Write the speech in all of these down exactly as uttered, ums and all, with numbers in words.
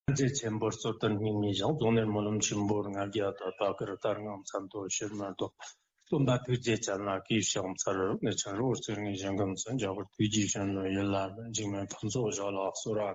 제 챔버 소던 님이 정도는 모름 침보는 알기야다 다그르 다른 암산도 실마도 좀다 뒤제잖아 기시험사를 내처럼 쓰는 정금선 저걸 뒤지셔는 일라는 지금 분소절라 소라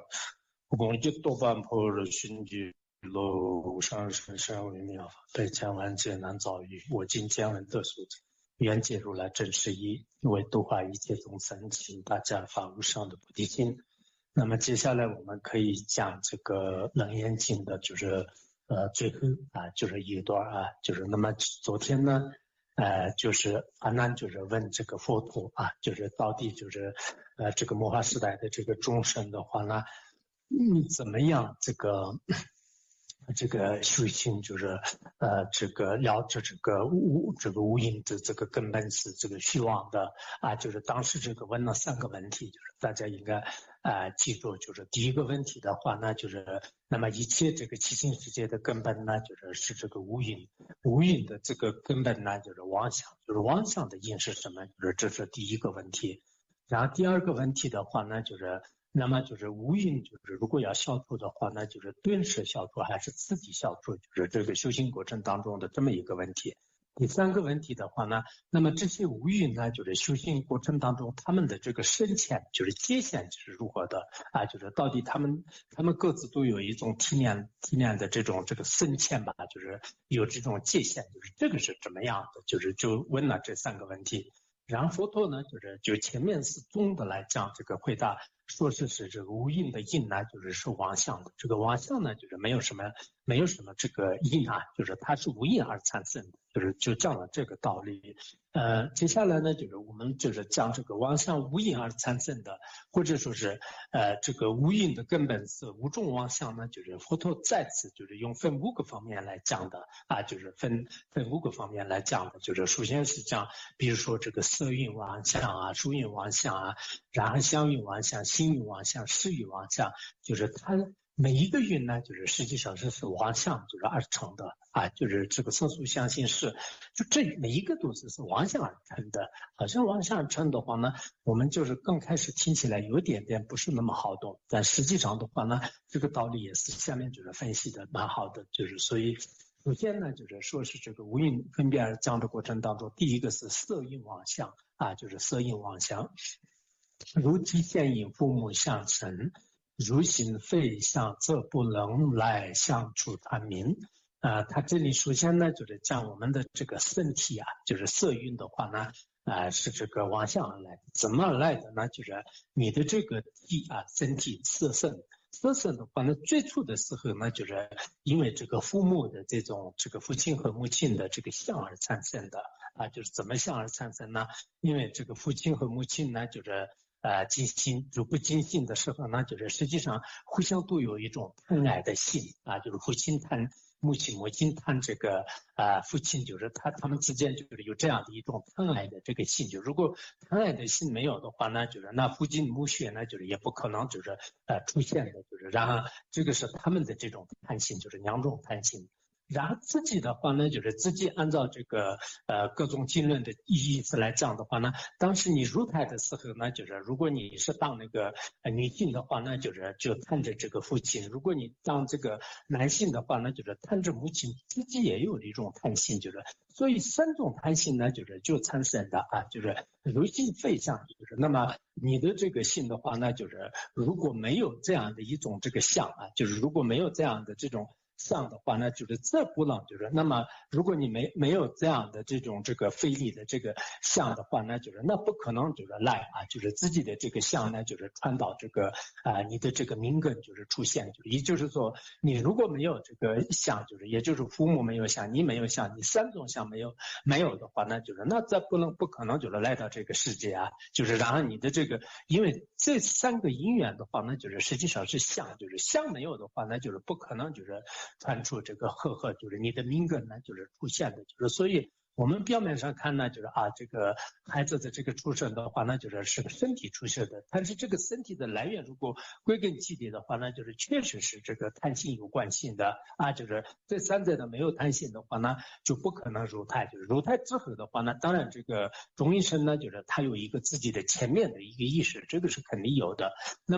공직 또반 포를 신지路上是山为妙法，被讲完皆难遭遇。我今将人得数愿解如来真实义，为度化一切众生，请大家发无上的菩提心。那么接下来我们可以讲这个楞严经的，就是呃最后啊，就是一段啊，就是那么昨天呢，呃，就是阿难就是问这个佛陀啊，就是到底就是呃这个末法时代的这个众生的话呢，嗯，怎么样这个。这个修行就是呃这个了知这个无这个无因的这个根本是这个虚妄的啊，就是当时这个问了三个问题，就是大家应该啊、呃、记住，就是第一个问题的话呢，就是那么一切这个七情世界的根本呢，就是是这个无因，无因的这个根本呢就是妄想，就是妄想的因是什么？就是这是第一个问题。然后第二个问题的话呢，就是那么就是无因，就是如果要消除的话，那就是顿时消除还是刺激消除，就是这个修行过程当中的这么一个问题。第三个问题的话呢，那么这些无因呢，就是修行过程当中他们的这个深浅，就是界限是如何的啊？就是到底他们他们各自都有一种体验体验的这种这个深浅吧，就是有这种界限，就是这个是怎么样的？就是就问了这三个问题。然后佛陀呢，就是就前面是总的来讲这个回答，说是是这个无因的因呢，就是是妄想的。这个妄想呢，就是没有什么没有什么这个因啊，就是它是无因而产生的，就是就讲了这个道理。呃，接下来呢，就是我们就是讲这个妄想无因而产生的，或者说是呃这个无因的根本是无众妄想呢，就是佛陀再次就是用分五个方面来讲的啊，就是分分五个方面来讲的，就是首先是讲，比如说这个色蕴妄想啊、数蕴妄想啊，然后相蕴妄想、心蕴妄想、识蕴妄想，就是它每一个蕴呢，就是实际上是是妄想就是而成的啊，就是这个色素相信是，就这每一个都是是妄想而成的。好像妄想而成的话呢，我们就是刚开始听起来有一点点不是那么好懂，但实际上的话呢，这个道理也是下面就是分析的蛮好的，就是所以。首先呢，就是说是这个无因分别而讲的过程当中，第一个是色蕴妄想啊，就是色蕴妄想，如体现因父母相生，如心非相，则不能来相处他名。啊，他这里首先呢，就是讲我们的这个身体啊，就是色蕴的话呢，啊是这个妄想而来的，怎么而来的呢？就是你的这个体啊，身体色身。色身的话呢，最初的时候呢，就是因为这个父母的这种这个父亲和母亲的这个相而产生的啊，就是怎么相而产生呢？因为这个父亲和母亲呢，就是呃尽心如不尽心的时候呢，就是实际上互相都有一种贪爱的心啊，就是父亲贪母亲，母亲贪这个啊、呃，父亲就是他他们之间就是有这样的一种贪爱的这个心，就如果贪爱的心没有的话呢，就是那父精母血呢，就是也不可能就是呃出现的，就是然后这个是他们的这种贪心，就是两种贪心。然后自己的话呢，就是自己按照这个呃各种经论的意思来讲的话呢，当时你入胎的时候呢，就是如果你是当那个呃女性的话呢，就是就贪着这个父亲；如果你当这个男性的话呢，就是贪着母亲，自己也有一种贪心，就是所以三种贪心呢，就是就产生的啊，就是如心非相，就是那么你的这个心的话呢，就是如果没有这样的一种这个相啊，就是如果没有这样的这种。相的话呢，就是这不能就是那么，如果你没没有这样的这种这个费力的这个相的话呢，就是那不可能就是来啊，就是自己的这个相呢，就是传导这个啊、呃、你的这个名根就是出现，就是也就是说，你如果没有这个相，就是也就是父母没有相，你没有相，你三种相没有没有的话呢，就是那这不能不可能就是来到这个世界啊，就是然后你的这个，因为这三个因缘的话呢，就是实际上是相，就是相没有的话呢，就是不可能就是。传出这个赫赫，就是你的名根呢，就是出现的，就是所以我们表面上看呢，就是啊，这个孩子的这个出生的话呢，就是是个身体出生的，但是这个身体的来源如果归根结底的话呢，就是确实是这个贪心有关系的啊，就是这三者的没有贪心的话呢，就不可能入胎，就是入胎之后的话呢，当然这个中阴身呢，就是他有一个自己的前面的一个意识，这个是肯定有的。那么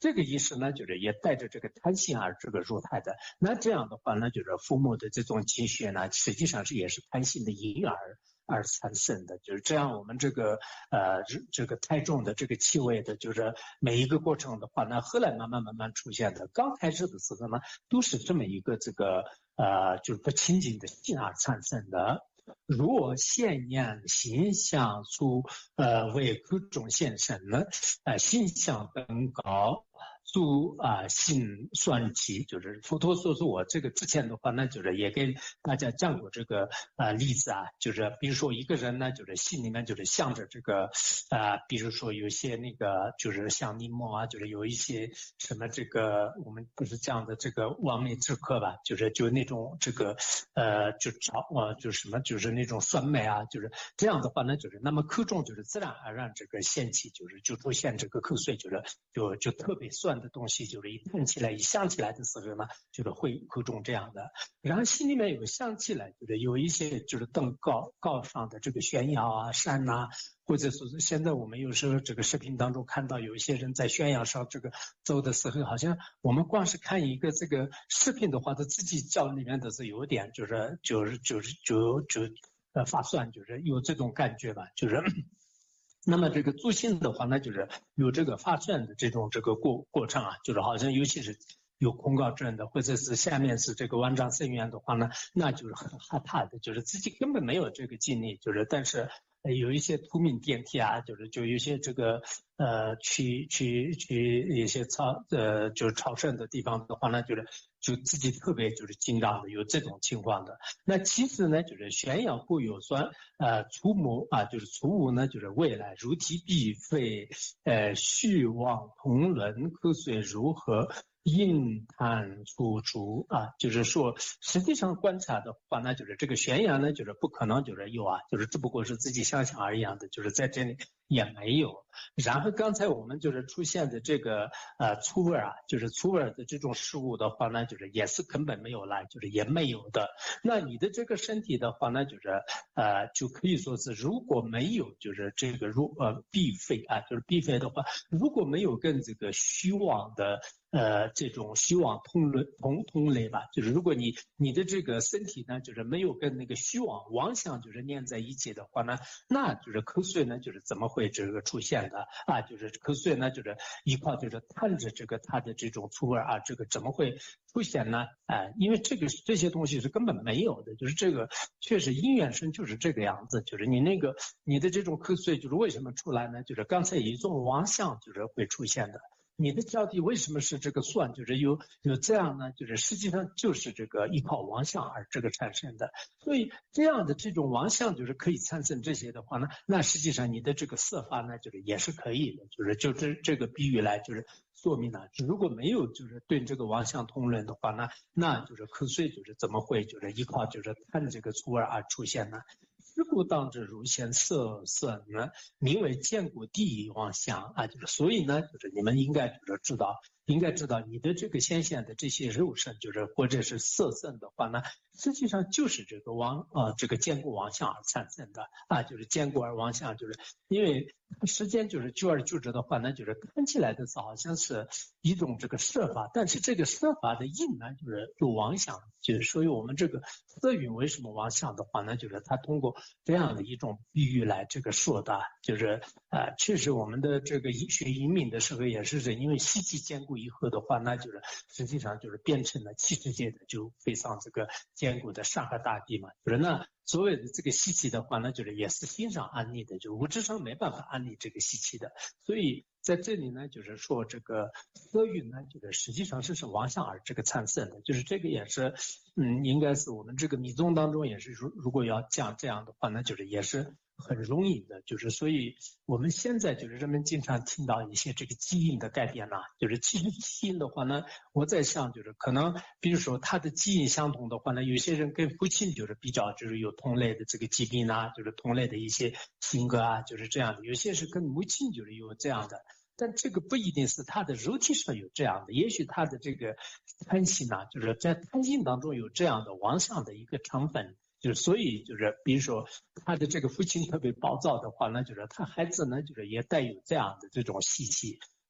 这个意识呢，就是也带着这个贪心而这个入胎的。那这样的话呢，就是父母的这种情绪呢，实际上是也是贪心的婴儿而产生的。就是这样，我们这个呃这个胎中的这个气味的，就是每一个过程的话呢，后来慢慢慢慢出现的。刚开始的时候呢，都是这么一个这个呃就是不清净的心而产生的。若现念形象出呃为各种现身呢，呃形象更高。主啊，性算起，就是佛陀说说我这个之前的话呢，就是也给大家讲过这个呃例子啊，就是比如说一个人呢，就是心里面就是向着这个呃，比如说有些那个就是像柠檬啊，就是有一些什么这个我们不是讲的这个完美之客吧，就是就那种这个呃就找呃就是什么就是那种酸梅啊，就是这样的话呢，就是那么口中就是自然而然这个现起就是就出现这个口水，就是就就特别酸的东西，就是一喷起来一想起来的时候呢，就是会口中这样的。然后心里面有想起来，就是有一些就是登高高上的这个悬崖啊、山呐、啊，或者说是现在我们有时候这个视频当中看到有一些人在悬崖上这个走的时候，好像我们光是看一个这个视频的话，他自己脚里面都是有点就是就是就是就就呃发酸，就是有这种感觉吧，就是。那么这个助心的话呢，就是有这个发酸的这种这个过过程啊，就是好像尤其是有恐高症的，或者是下面是这个万丈深渊的话呢，那就是很害怕的，就是自己根本没有这个经历，就是但是有一些途命电梯啊，就是就有些这个呃去去去一些超呃就是朝圣的地方的话呢，就是就自己特别就是紧张的，有这种情况的。那其实呢，就是宣扬故有酸，呃，除母啊，就是除无呢，就是未来如体必废，呃，虚妄同伦，口水如何？印探出除啊，就是说，实际上观察的话呢，就是这个悬崖呢，就是不可能就是有啊，就是只不过是自己想象而已的，就是在这里也没有。然后刚才我们就是出现的这个呃粗味啊，就是粗味的这种食物的话呢，就是也是根本没有来，就是也没有的。那你的这个身体的话呢，就是呃就可以说是如果没有就是这个如呃必废啊，就是必废的话，如果没有跟这个虚妄的。呃，这种虚妄同类同同类吧，就是如果你你的这个身体呢，就是没有跟那个虚妄妄想就是连在一起的话呢，那就是口水呢，就是怎么会这个出现的啊？就是口水呢，就是一块就是探着这个它的这种粗味啊，这个怎么会出现呢？哎、呃，因为这个这些东西是根本没有的，就是这个确实因缘生就是这个样子，就是你那个你的这种口水就是为什么出来呢？就是刚才一种妄想就是会出现的。你的脚底为什么是这个酸？就是有有这样呢？就是实际上就是这个依靠妄想而这个产生的。所以这样的这种妄想就是可以产生这些的话呢，那实际上你的这个色法呢，就是也是可以的。就是就这这个比喻来就是说明了，如果没有就是对这个妄想同论的话呢，那就是口水就是怎么会就是依靠就是贪这个粗味而出现呢？是故当知如现色色呢，名为见故地妄想啊，就是所以呢，就是你们应该就是知道，应该知道你的这个显现的这些肉身，就是或者是色身的话呢，实际上就是这个妄呃这个见故妄想而产生的啊，就是见故而妄想，就是因为时间就是久而久之的话呢，就是看起来的是好像是一种这个设法，但是这个设法的因呢，就是有妄想，就是所以我们这个色蕴为什么妄想的话呢，就是它通过这样的一种比喻来这个说的，就是呃，确实我们的这个学移民的时候也是因为习气坚固以后的话，那就是实际上就是变成了气世界的就非常这个坚固的山河大地嘛，就是那所谓的这个习气的话呢，就是也是心上安立的，就物质上没办法安立这个习气的，所以在这里呢，就是说这个色蕴呢，就是实际上是是妄想而这个产生的，就是这个也是，嗯，应该是我们这个密宗当中也是，如如果要讲这样的话，那就是也是很容易的，就是所以我们现在就是人们经常听到一些这个基因的改变呐、啊，就是其实基因的话呢，我在想就是可能，比如说他的基因相同的话呢，有些人跟父亲就是比较就是有同类的这个疾病啊，就是同类的一些性格啊，就是这样的，有些是跟母亲就是有这样的。但这个不一定是他的肉体上有这样的，也许他的这个贪心呢、啊，就是在贪心当中有这样的妄想的一个成分，就是所以就是比如说他的这个父亲特别暴躁的话呢，就是他孩子呢就是也带有这样的这种习气。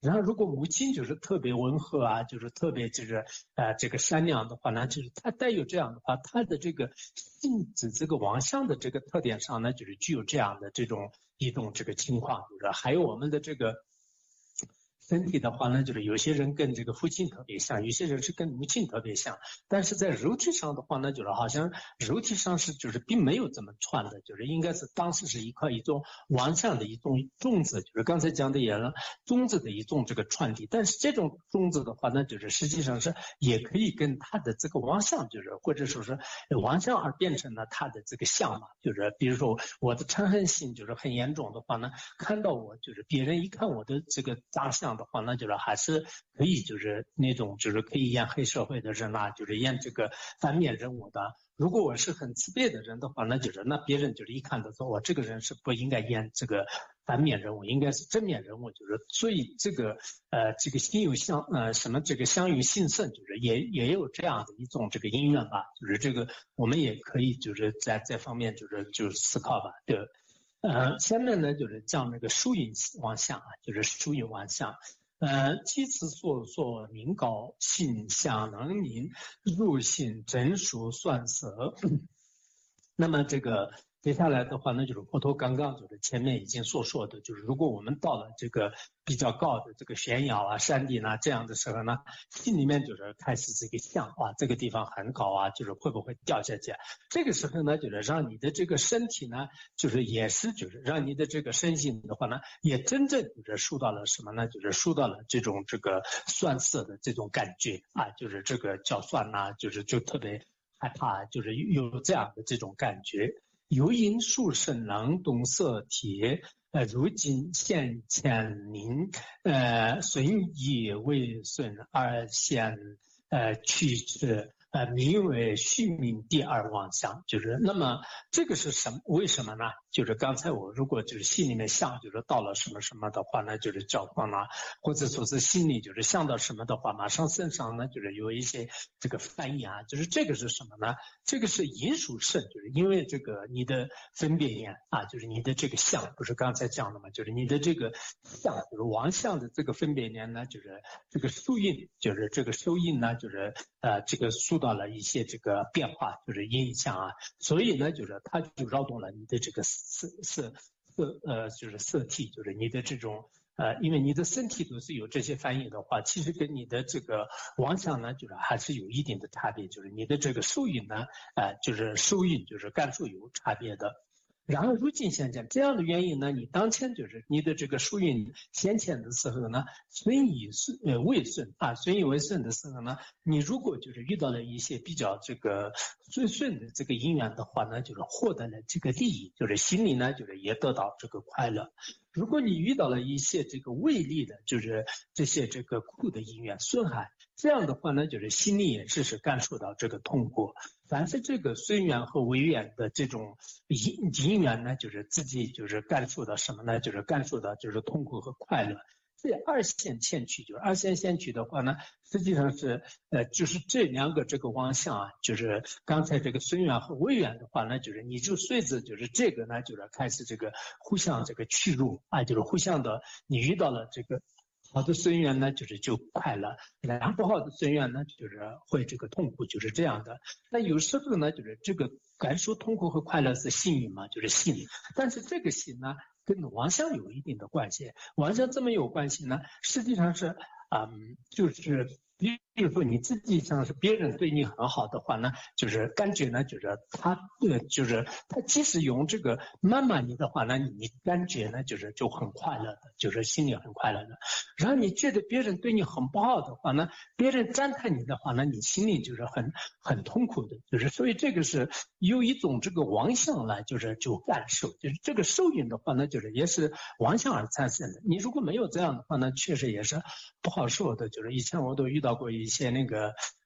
然后如果母亲就是特别温和啊，就是特别就是呃这个善良的话呢，就是它带有这样的话，它的这个性质这个王相的这个特点上呢，就是具有这样的这种一种这个情况，就是还有我们的这个。身体的话呢，就是有些人跟这个父亲特别像，有些人是跟母亲特别像，但是在肉体上的话呢，就是好像肉体上是就是并没有这么串的，就是应该是当时是一块一种王相的一种种子，就是刚才讲的也了种子的一种这个传递，但是这种种子的话呢，就是实际上是也可以跟他的这个王相，就是或者说是王相而变成了他的这个相嘛，就是比如说我的嗔恨心就是很严重的话呢，看到我就是别人一看我的这个大相的话，那就是还是可以就是那种就是可以演黑社会的人啊，就是演这个反面人物的。如果我是很自卑的人的话，那就是那别人就是一看到说我这个人是不应该演这个反面人物，应该是正面人物，就是所以这个呃这个心有相呃什么这个相由心生，就是也也有这样的一种这个因缘吧，就是这个我们也可以就是在这方面就是就是思考吧，对。呃，下面呢就是讲那个疏引妄想啊，就是疏引妄想。呃，其次所所明高性相能明入性真属算色。那么这个接下来的话呢，就是佛陀刚刚就是前面已经所说的，就是如果我们到了这个比较高的这个悬崖啊、山顶啊这样的时候呢，心里面就是开始这个想啊，这个地方很高啊，就是会不会掉下去？这个时候呢，就是让你的这个身体呢，就是也是就是让你的这个身心的话呢，也真正就是受到了什么呢？就是受到了这种这个酸涩的这种感觉啊，就是这个叫酸呐、啊，就是就特别害怕，就是有这样的这种感觉。由因数生能动色体，呃，如今现前宁，呃，损益未损而现，呃，去之。呃，名为虚名第二妄想，就是那么这个是什么？为什么呢？就是刚才我如果就是心里面想，就是到了什么什么的话呢，就是叫光了，或者说是心里就是想到什么的话，马上身上呢就是有一些这个反应啊，就是这个是什么呢？这个是因属肾，就是因为这个你的分别眼啊，就是你的这个相，不是刚才讲的嘛，就是你的这个相，就是王相的这个分别眼呢，就是这个受印，就是这个受印呢，就是呃这个受到了一些这个变化，就是影响啊，所以呢，就是它就扰动了你的这个色色色呃，就是色体，就是你的这种。呃，因为你的身体都是有这些反应的话，其实跟你的这个妄想呢，就是还是有一定的差别，就是你的这个受印呢，呃，就是受印就是感受有差别的。然后如今现前这样的原因呢，你当前就是你的这个受孕先前的时候呢，损益损呃未损啊，损益未损的时候呢，你如果就是遇到了一些比较这个最顺的这个因缘的话呢，就是获得了这个利益，就是心里呢就是也得到这个快乐。如果你遇到了一些这个未利的，就是这些这个苦的因缘损害，这样的话呢，就是心里也是是感受到这个痛苦。凡是这个随缘和违缘的这种因因缘呢，就是自己就是感受到什么呢？就是感受到就是痛苦和快乐。这二线先驱，就是二线先驱的话呢，实际上是呃，就是这两个这个方向啊，就是刚才这个随缘和违缘的话呢，就是你就随着就是这个呢，就是开始这个互相这个驱入啊，就是互相的，你遇到了这个。好的随缘呢，就是就快乐；然后不好的随缘呢，就是会这个痛苦，就是这样的。那有时候呢，就是这个感受痛苦和快乐是幸运嘛，就是心，但是这个心呢，跟妄想有一定的关系。妄想怎么有关系呢？实际上是，嗯，就是比如说你自己像是别人对你很好的话呢，就是感觉呢，就是他呃，就是他即使用这个谩骂你的话呢，你感觉呢，就是就很快乐的，就是心里很快乐的。然后你觉得别人对你很不好的话呢，别人赞叹你的话呢，你心里就是很很痛苦的，就是所以这个是有一种这个妄想来，就是就感受，就是这个受孕的话呢，就是也是妄想而产生的。你如果没有这样的话呢，确实也是不好受的。就是以前我都遇到过一些那个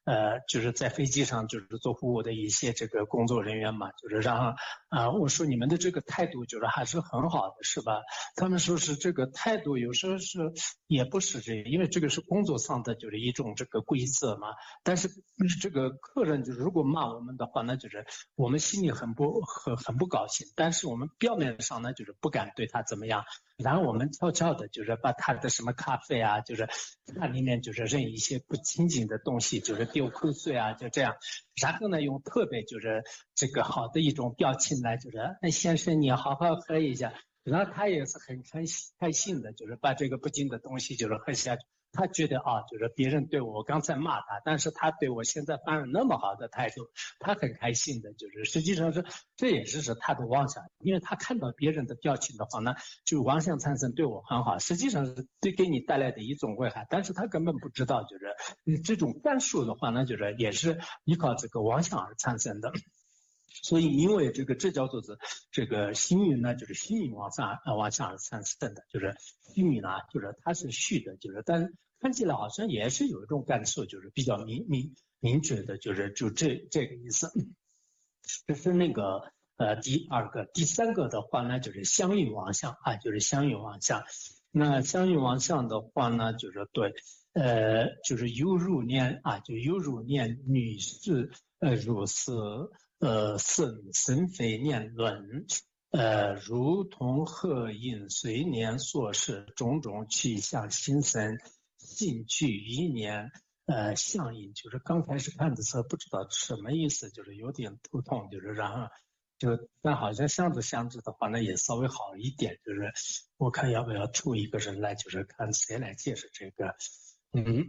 呃，就是在飞机上就是做服务的一些这个工作人员嘛，就是让啊，我说你们的这个态度就是还是很好的，是吧？他们说是这个态度有时候是也不是这个，因为这个是工作上的就是一种这个规则嘛。但是这个客人就是如果骂我们的话，那就是我们心里很不很很不高兴，但是我们表面上呢就是不敢对他怎么样。然后我们悄悄的，就是把他的什么咖啡啊，就是它里面就是扔一些不清净的东西，就是丢口水啊，就这样。然后呢，用特别就是这个好的一种表情来，就是那先生你好好喝一下。然后他也是很开心开心的，就是把这个不净的东西就是喝下去。他觉得啊，就是别人对我，我刚才骂他，但是他对我现在反而那么好的态度，他很开心的，就是实际上是这也是是他的妄想，因为他看到别人的表情的话呢，就妄想产生对我很好，实际上是对给你带来的一种危害，但是他根本不知道，就是这种感受的话呢，就是也是依靠这个妄想而产生的。所以，因为这个这叫做是这个心运呢，就是心运往上呃往下而产生的，就是心运呢，就是它是虚的，就是但看起来好像也是有一种感受，就是比较明明明确的，就是就这这个意思。这是那个呃第二个，第三个的话呢，就是相运往相啊，就是相运往相。那相运往相的话呢，就是对，呃，就是有入念啊，就有入念女士呃如是。呃，生生非念论，呃，如同鹤印随年所示种种去向心生，兴趣一年，呃，相应就是刚开始看的时候不知道什么意思，就是有点头痛，就是然后就但好像相着相着的话呢也稍微好一点，就是我看要不要出一个人来，就是看谁来解释这个，嗯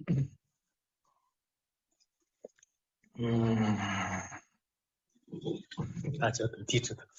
嗯。大家都低着头。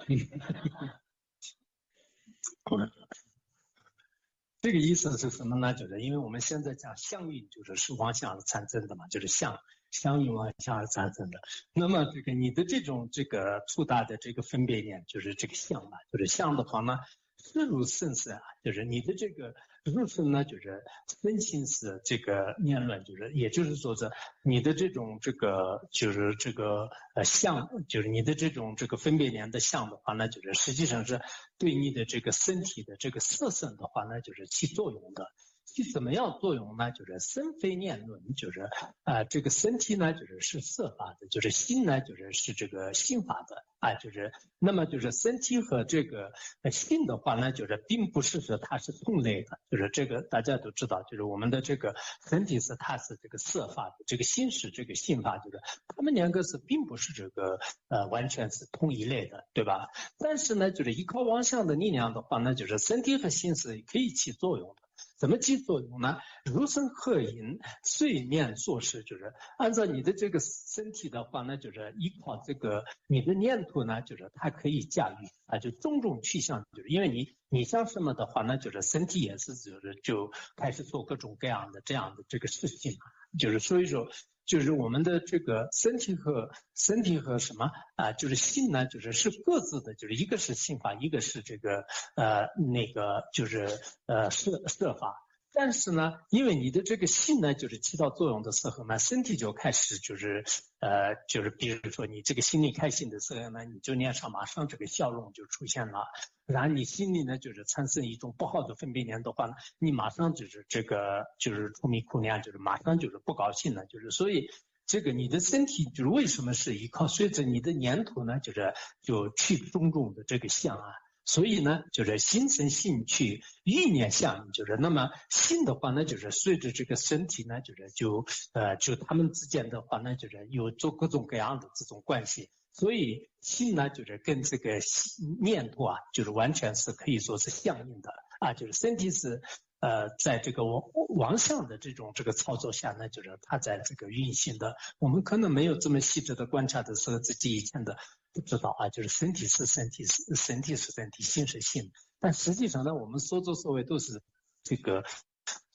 这个意思是什么呢？就是因为我们现在讲相运，就是是往下而产生的嘛，就是相相运往下而产生的。那么这个你的这种这个粗大的这个分别念，就是这个相嘛，就是相的话呢，是如甚是啊，就是你的这个入身呢，就是分心思这个念论，就是也就是说是你的这种这个就是这个呃相，就是你的这种这个分别念的相的话呢，就是实际上是对你的这个身体的这个色身的话呢，就是起作用的。起怎么样作用呢？就是身非念论，就是啊、呃，这个身体呢，就是是色法的，就是心呢，就是是这个心法的啊，就是那么就是身体和这个呃心的话呢，就是并不是说它是同类的，就是这个大家都知道，就是我们的这个身体是它是这个色法的，这个心是这个心法，就是他们两个是并不是这个呃完全是同一类的，对吧？但是呢，就是依靠妄想的力量的话呢，就是身体和心是可以起作用的。怎么起作用呢？如身合引，随念做事，就是按照你的这个身体的话呢，就是依靠这个你的念头呢，就是它可以驾驭啊，就种种去向，就是因为你你像什么的话呢，就是身体也是就是就开始做各种各样的这样的这个事情，就是所以说。就是我们的这个身体和身体和什么啊，就是心呢，就是是各自的，就是一个是心法，一个是这个呃那个就是呃设设法。但是呢，因为你的这个心呢，就是起到作用的时候呢，身体就开始就是呃就是比如说你这个心里开心的时候呢，你就脸上马上这个笑容就出现了。然后你心里呢，就是产生一种不好的分别念的话呢，你马上就是这个就是出迷苦念，就是马上就是不高兴了，就是所以这个你的身体就是为什么是依靠随着你的念头呢，就是就去种种的这个相啊。所以呢，就是心生兴趣，意念相应，就是那么心的话呢，就是随着这个身体呢，就是就呃就他们之间的话呢，就是有做各种各样的这种关系。所以心呢，就是跟这个念头啊，就是完全是可以说是相应的啊，就是身体是呃，在这个王王相的这种这个操作下呢，就是它在这个运行的。我们可能没有这么细致的观察的时候，自己以前的不知道啊，就是身体是身体是身体是身体，心是心。但实际上呢，我们所作所为都是这个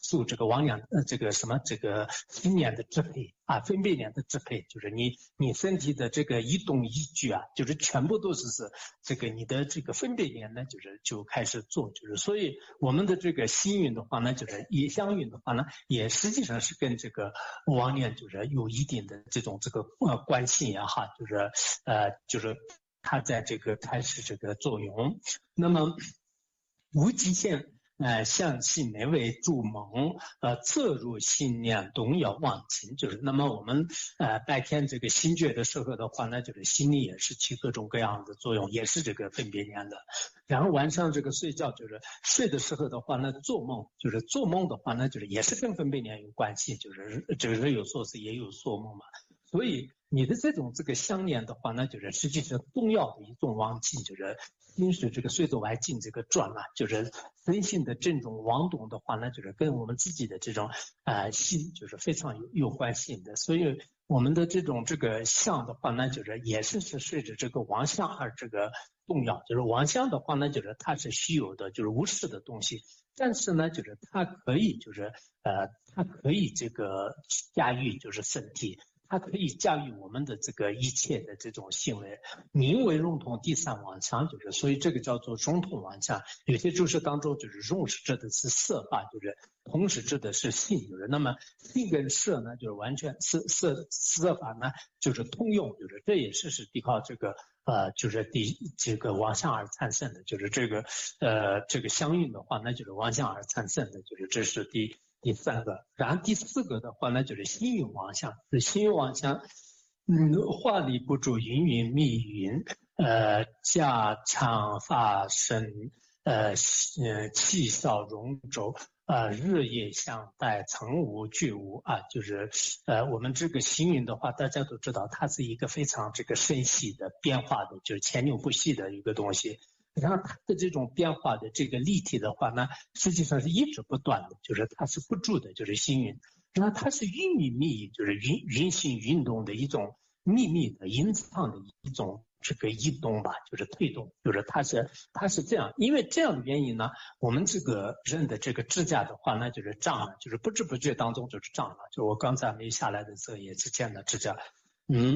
受这个王年呃这个什么这个新年的支配啊，分别年的支配，就是你你身体的这个一动一举啊，就是全部都是是这个你的这个分别年呢，就是就开始做，就是所以我们的这个星运的话呢，就是也相运的话呢，也实际上是跟这个王年就是有一定的这种这个呃关系呀哈，就是呃就是它在这个开始这个作用，那么无极限。呃，向新年为筑盟，呃，侧入新年东要望秦，就是那么我们呃白天这个新觉的时候的话呢，就是心里也是起各种各样的作用，也是这个分别年的。然后晚上这个睡觉就是睡的时候的话呢，做梦就是做梦的话呢，就是也是跟分别年有关系，就是这个日有所思，夜有所梦嘛。所以你的这种这个相连的话呢，就是实际是重要的一种旺气，就是心是这个随着外境这个转啊，就是身心的这种妄动的话呢，就是跟我们自己的这种呃心就是非常有有关系的。所以我们的这种这个相的话呢，就是也是是随着这个妄相而这个动摇。就是妄相的话呢，就是它是虚有的，就是无实的东西。但是呢，就是它可以就是呃，它可以这个驾驭就是身体。它可以驾驭我们的这个一切的这种行为，名为融通第三妄想，就是所以这个叫做融通妄想。有些注释当中就是融是指的是色法，就是同时指的是性，就是那么性跟色呢，就是完全色色色法呢就是通用，就是这也是是依靠这个呃就是第这个妄想而产生的，就是这个呃这个相应的话，那就是妄想而产生的，就是这是第。第三个，然后第四个的话呢，就是心云妄想。是心云妄想，嗯，化力不住云云密云，呃，驾长发身，呃，呃，气少容轴，呃，日夜相待，曾无惧无啊，就是呃，我们这个星云的话，大家都知道，它是一个非常这个深细的变化的，就是牵牛不细的一个东西。然后它的这种变化的这个立体的话呢，实际上是一直不断的，就是它是不住的，就是星云。然后它是运运密，就是运运行运动的一种秘密的隐藏的一种这个移动吧，就是推动，就是它是它是这样。因为这样的原因呢，我们这个人的这个指甲的话呢，就是长了，就是不知不觉当中就是长了。就我刚才没下来的时候也是见到指甲，嗯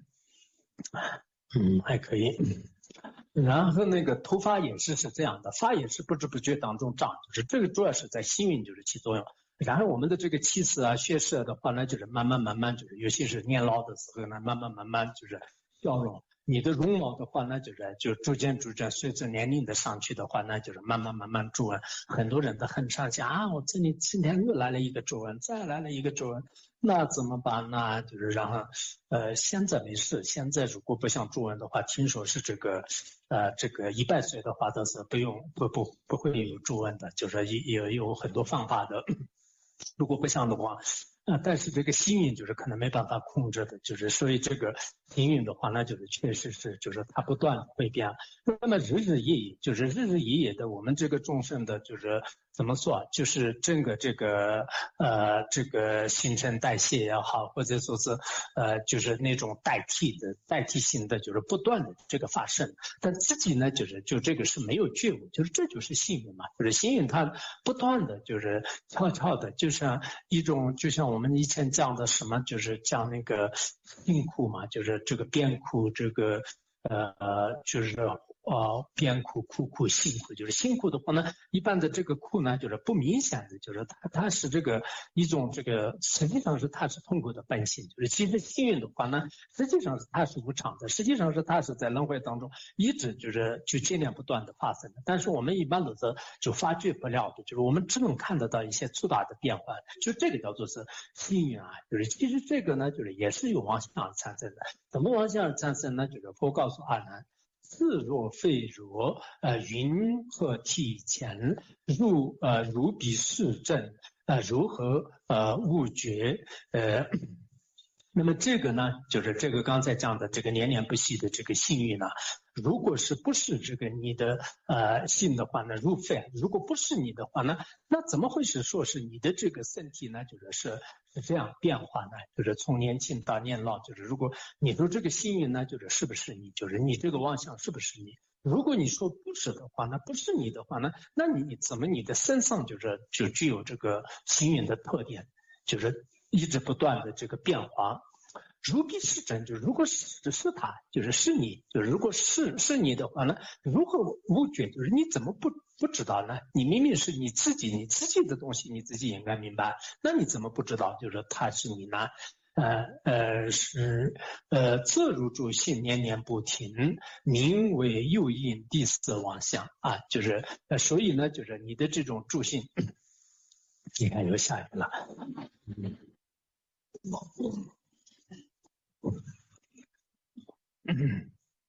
嗯还可以。然后那个头发也是是这样的，发也是不知不觉当中长，就是这个主要是在心运就是起作用。然后我们的这个气色啊、血色的话呢，就是慢慢慢慢就是，尤其是年老的时候呢，慢慢慢慢就是消融。你的容貌的话呢，就是就逐渐逐渐随着年龄的上去的话呢，就是慢慢慢慢皱纹。很多人都很伤心啊，我这里今天又来了一个皱纹，再来了一个皱纹。那怎么办呢？就是让，呃，现在没事。现在如果不像皱纹的话，听说是这个，呃，这个一百岁的话都是不用不不不会有皱纹的，就是也也有很多方法的。如果不像的话，啊，但是这个幸运就是可能没办法控制的，就是所以这个幸运的话，那就是确实是就是它不断的会变。那么日日夜夜，就是日日夜夜的，我们这个众生的，就是怎么说啊？就是整个这个呃这个新陈代谢也好，或者说是呃就是那种代替的代替性的，就是不断的这个发生。但自己呢，就是就这个是没有觉悟，就是这就是幸运嘛，就是幸运它不断的就是悄悄的，就像一种就像我们以前讲的什么，就是讲那个辛苦嘛，就是这个边苦这个呃就是呃边苦苦苦辛苦，就是辛苦的话呢，一般的这个苦呢就是不明显的，就是它它是这个一种这个实际上是它是痛苦的本性，就是其实幸运的话呢，实际上是它是无常的，实际上是它是在轮回当中一直就是就接连不断的发生的，但是我们一般都是就发觉不了的，就是我们只能看得到一些粗大的变化，就这个叫做是幸运啊，就是其实这个呢就是也是有妄想产生的，怎么妄想产生呢？就是佛告诉阿难。似若非若，呃，云何体前？如呃如彼世正，呃如何呃悟觉？呃。那么这个呢，就是这个刚才讲的这个年年不息的这个幸运呢，如果是不是这个你的呃性的话呢，入肺；如果不是你的话呢，那怎么会是说是你的这个身体呢？就是是是这样变化呢？就是从年轻到年老，就是如果你说这个幸运呢，就是是不是你？就是你这个妄想是不是你？ 如果你说不是的话，那不是你的话呢，那你怎么你的身上就是就具有这个幸运的特点，就是一直不断的这个变化。如必是真，就如果是是他，就是是你，就如果是是你的话呢，如何无觉？就是你怎么不不知道呢？你明明是你自己，你自己的东西，你自己应该明白，那你怎么不知道？就是他是你呢？呃呃是呃自入住性念念不停，名为诱因第四妄想啊，就是呃所以呢，就是你的这种住性，你看又下雨了。嗯嗯，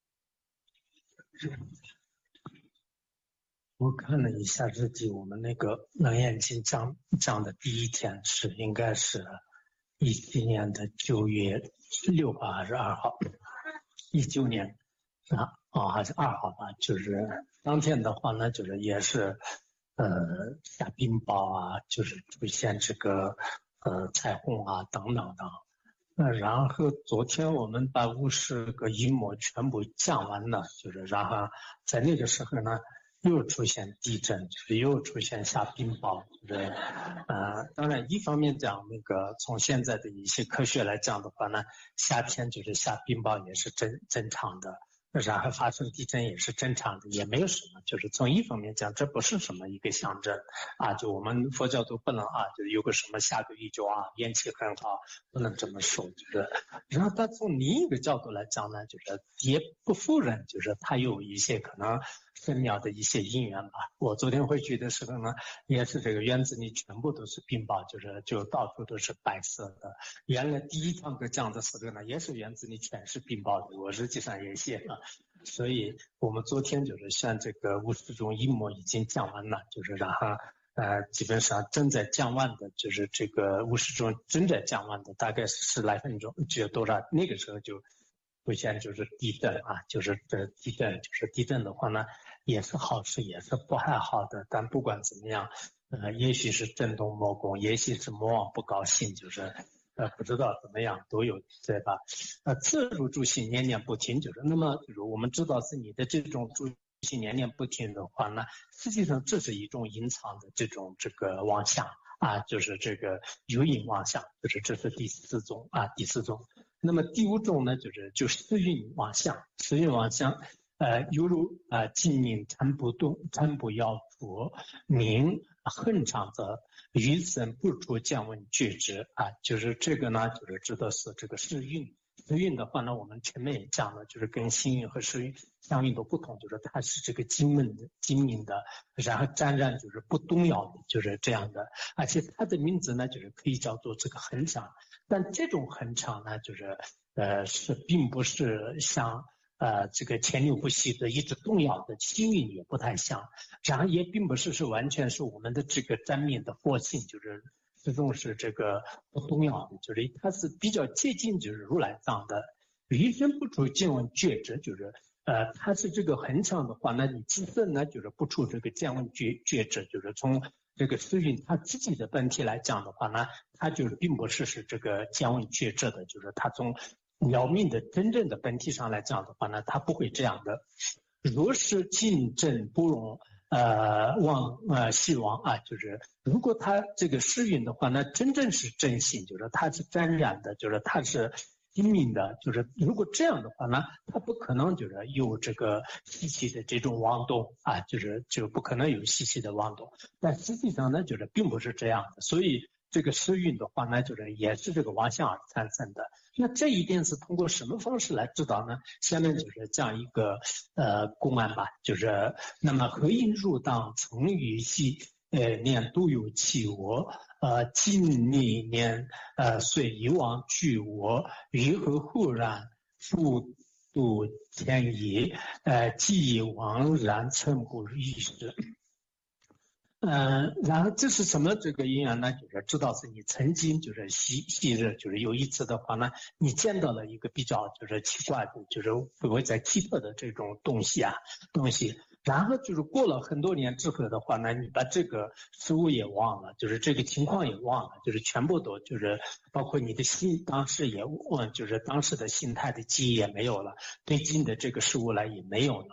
我看了一下日记，我们那个楞严经讲讲的第一天是应该是一七年的九月六号还是二号？一九年啊哦还是二号吧？就是当天的话呢，就是也是呃下冰雹啊，就是出现这个呃彩虹啊等等等。那然后昨天我们把五十个阴谋全部讲完了，就是然后在那个时候呢，又出现地震，就是又出现下冰雹，就是呃，当然一方面讲那个从现在的一些科学来讲的话呢，夏天就是下冰雹也是正正常的。然后发生地震也是正常的，也没有什么。就是从一方面讲，这不是什么一个象征啊，就我们佛教徒不能啊，就有个什么下个雨就啊运气很好，不能这么说。就是，然后他从另一个角度来讲呢，就是也不否认，就是他有一些可能深妙的一些因缘吧。我昨天回去的时候呢，也是这个院子里全部都是冰雹，就是就到处都是白色的。原来第一堂课讲的时候呢，也是院子里全是冰雹的，我实际上也写了。所以我们昨天就是像这个五十种阴谋已经讲完了，就是然后呃基本上正在讲完的，就是这个五十种正在讲完的，大概是十来分钟，只有多少？那个时候就出现就是地震啊，就是这地震，就是地震的话呢，也是好事，也是不太好的。但不管怎么样，呃，也许是震动魔功，也许是魔王不高兴，就是。呃，不知道怎么样都有，对吧？呃，自入住行念念不停，就是那么，就是我们知道是你的这种住行念念不停的话呢，实际上这是一种隐藏的这种这个妄想啊，就是这个有隐妄想，就是这是第四种啊，第四种。那么第五种呢，就是就时运妄想，时运妄想。呃，犹如啊，静命参不动，参不要佛，名恨长则余生不出降问觉知啊，就是这个呢，就是指的是这个时运。时运的话呢，我们前面也讲了，就是跟星运和时运相运都不同，就是它是这个精明的、精明的，然后沾染就是不动摇的，就是这样的。而且它的名字呢，就是可以叫做这个恒常，但这种恒常呢，就是呃是并不是像。呃，这个潜流不息的一直动摇的星运也不太像，然后也并不是是完全是我们的这个沾面的佛性，就是始终是这个不动摇的，就是它是比较接近就是如来藏的余生不出见闻觉知，就是呃，它是这个恒常的话，那你自身呢就是不出这个见闻觉觉知，就是从这个时运它自己的本体来讲的话呢，它就是并不是是这个见闻觉知的，就是它从鸟命的真正的本体上来讲的话呢，它不会这样的。若是竞争不容呃望呃希望啊，就是如果它这个时运的话，那真正是真心，就是它是沾染的，就是它是精明的，就是如果这样的话呢，它不可能就是有这个细细的这种妄动啊，就是就不可能有细细的妄动。但实际上呢，就是并不是这样的，所以这个时运的话呢，就是也是这个妄想而产生的。那这一点是通过什么方式来知道呢？下面就是这样一个呃公案吧，就是那么何因入当曾于系呃念度有其我呃今历年呃随以往具我于何忽然复度天意呃记忆惘然曾不意识。嗯，然后这是什么这个因缘呢？就是知道是你曾经就是昔昔日就是有一次的话呢，你见到了一个比较就是奇怪的，就是外在奇特的这种东西啊东西，然后就是过了很多年之后的话呢，你把这个事物也忘了，就是这个情况也忘了，就是全部都就是包括你的心当时也忘，就是当时的心态的记忆也没有了，对近的这个事物来也没有了。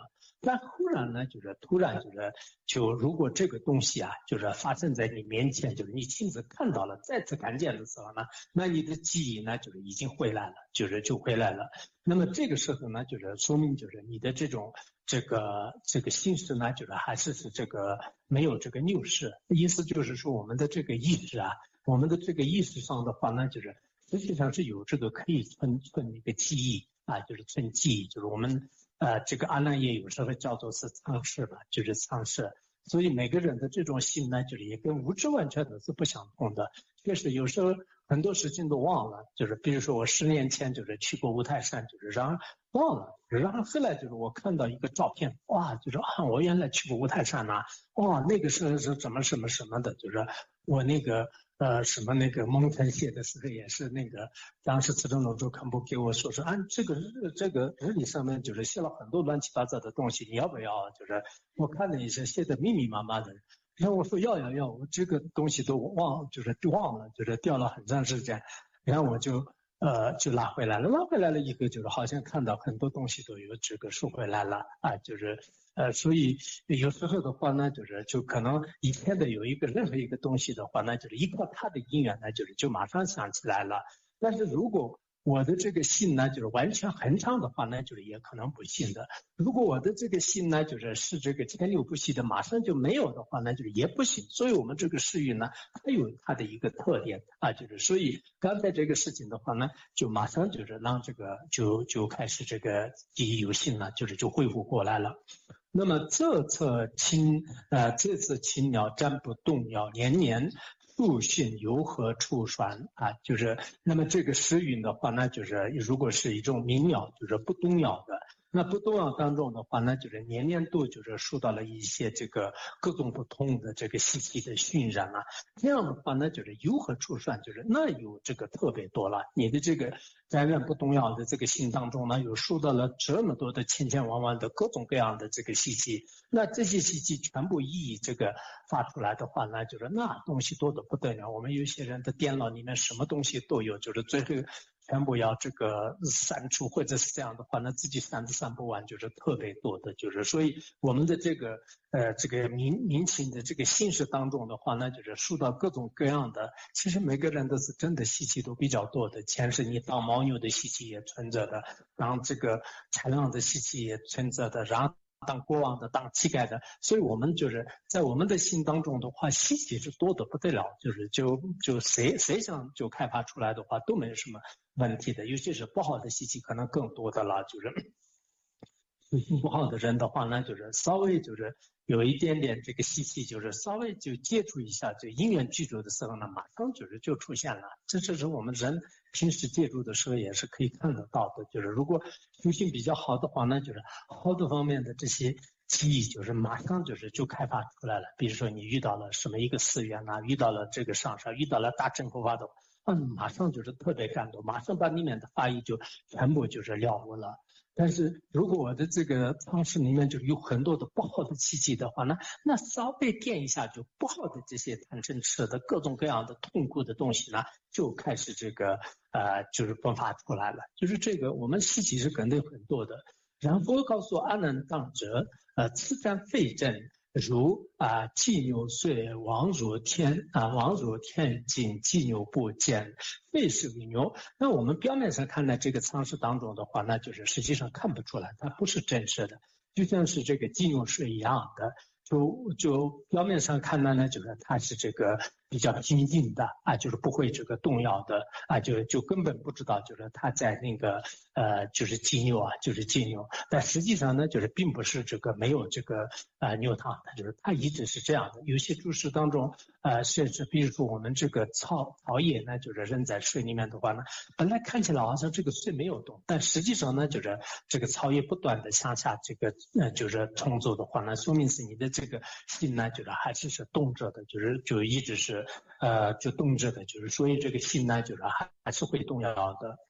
但忽然呢，就是突然就是就如果这个东西啊，就是发生在你面前，就是你亲自看到了，再次看见的时候呢，那你的记忆呢，就是已经回来了，就是就回来了。那么这个时候呢，就是说明就是你的这种这个这个心识呢，就是还是是这个没有这个谬视，意思就是说我们的这个意识啊，我们的这个意识上的话呢，就是实际上是有这个可以存存一个记忆啊，就是存记忆，就是我们。呃，这个阿赖耶有时候叫做是苍视吧，就是苍视。所以每个人的这种心呢，就是也跟无知完全都是不相同的。确实有时候很多事情都忘了，就是比如说我十年前就是去过五台山，就是然后忘了，然后后来就是我看到一个照片，哇，就是啊，我原来去过五台山呐、啊，哇，那个是是怎么什么什么的，就是我那个。呃，什么那个蒙尘写的时候也是那个，当时慈正老周堪布给我说说，啊，这个日这个日历上面就是写了很多乱七八糟的东西，你要不要？就是我看了一下，写的密密麻麻的。然后我说要要要，我这个东西都忘，就是忘了，就是掉了很长时间。然后我就呃就拉回来了，拉回来了以后，就是好像看到很多东西都有这个收回来了啊，就是。呃，所以有时候的话呢，就是就可能以前的有一个任何一个东西的话呢，就是依靠它的因缘呢，就是就马上想起来了。但是如果我的这个心呢，就是完全恒常的话呢，就是也可能不信的。如果我的这个心呢，就是是这个千流不息的，马上就没有的话呢，就是也不行。所以我们这个世运呢，它有它的一个特点啊，就是所以刚才这个事情的话呢，就马上就是让这个就就开始这个记忆有信了，就是就恢复过来了。那么这次青呃这次青鸟占不动摇，年年数训由何处传啊？就是那么这个诗韵的话呢，就是如果是一种民谣，就是不动摇的。那不动摇当中的话呢，就是年年都就是受到了一些这个各种不同的这个信息的渲染啊。这样的话呢，就是由何处算，就是那有这个特别多了。你的这个在人不动摇的这个心当中呢，有受到了这么多的千千万万的各种各样的这个信息。那这些信息全部以这个发出来的话呢，就是那东西多得不得了。我们有些人的电脑里面什么东西都有，就是最后全部要这个删除，或者是这样的话，那自己删都删不完，就是特别多的，就是所以我们的这个呃这个民民情的这个心识当中的话呢，就是受到各种各样的，其实每个人都是真的习气都比较多的，前世你当牦牛的习气也存着的，当这个豺狼的习气也存着的，然后当国王的，当乞丐的，所以我们就是在我们的心当中的话，习气是多得不得了，就是就就谁谁想就开发出来的话都没有什么问题的，尤其是不好的习气可能更多的了，就是习气不好的人的话呢，就是稍微就是有一点点这个习气，就是稍微就接触一下这因缘具足的时候呢，马上就是就出现了。这就是我们人平时接触的时候也是可以看得到的。就是如果修行比较好的话呢，就是好多方面的这些记忆，就是马上就是就开发出来了。比如说你遇到了什么一个寺院呐、啊，遇到了这个上上，遇到了大乘佛法的，嗯，马上就是特别感动，马上把里面的法义就全部就是了悟了。但是如果我的这个汤室里面就有很多的不好的气机的话，那那稍微垫一下，就不好的这些贪嗔痴的各种各样的痛苦的东西呢，就开始这个呃就是迸发出来了。就是这个我们习气是肯定很多的。然后告诉阿难当者，呃，此战非正。如啊，鸡牛岁王如天啊，王如天井，鸡牛不见，非是为牛。那我们表面上看呢，这个苍视当中的话，那就是实际上看不出来，它不是真实的，就像是这个鸡牛是一样的。就就表面上看呢，呢就是它是这个比较平静的啊，就是不会这个动摇的啊，就就根本不知道就是它在那个呃就是鸡牛啊，就是鸡牛，但实际上呢，就是并不是这个没有这个呃牛汤，它就是它一直是这样的。有些注释当中呃甚至比如说我们这个草草叶呢，就是扔在水里面的话呢，本来看起来好像这个水没有动，但实际上呢，就是这个草叶不断的向下这个呃就是冲走的话呢，说明是你的这个心呢，就是还是是动着的，就是就一直是呃就动着的，就是所以这个心呢，就是还还是会动摇的。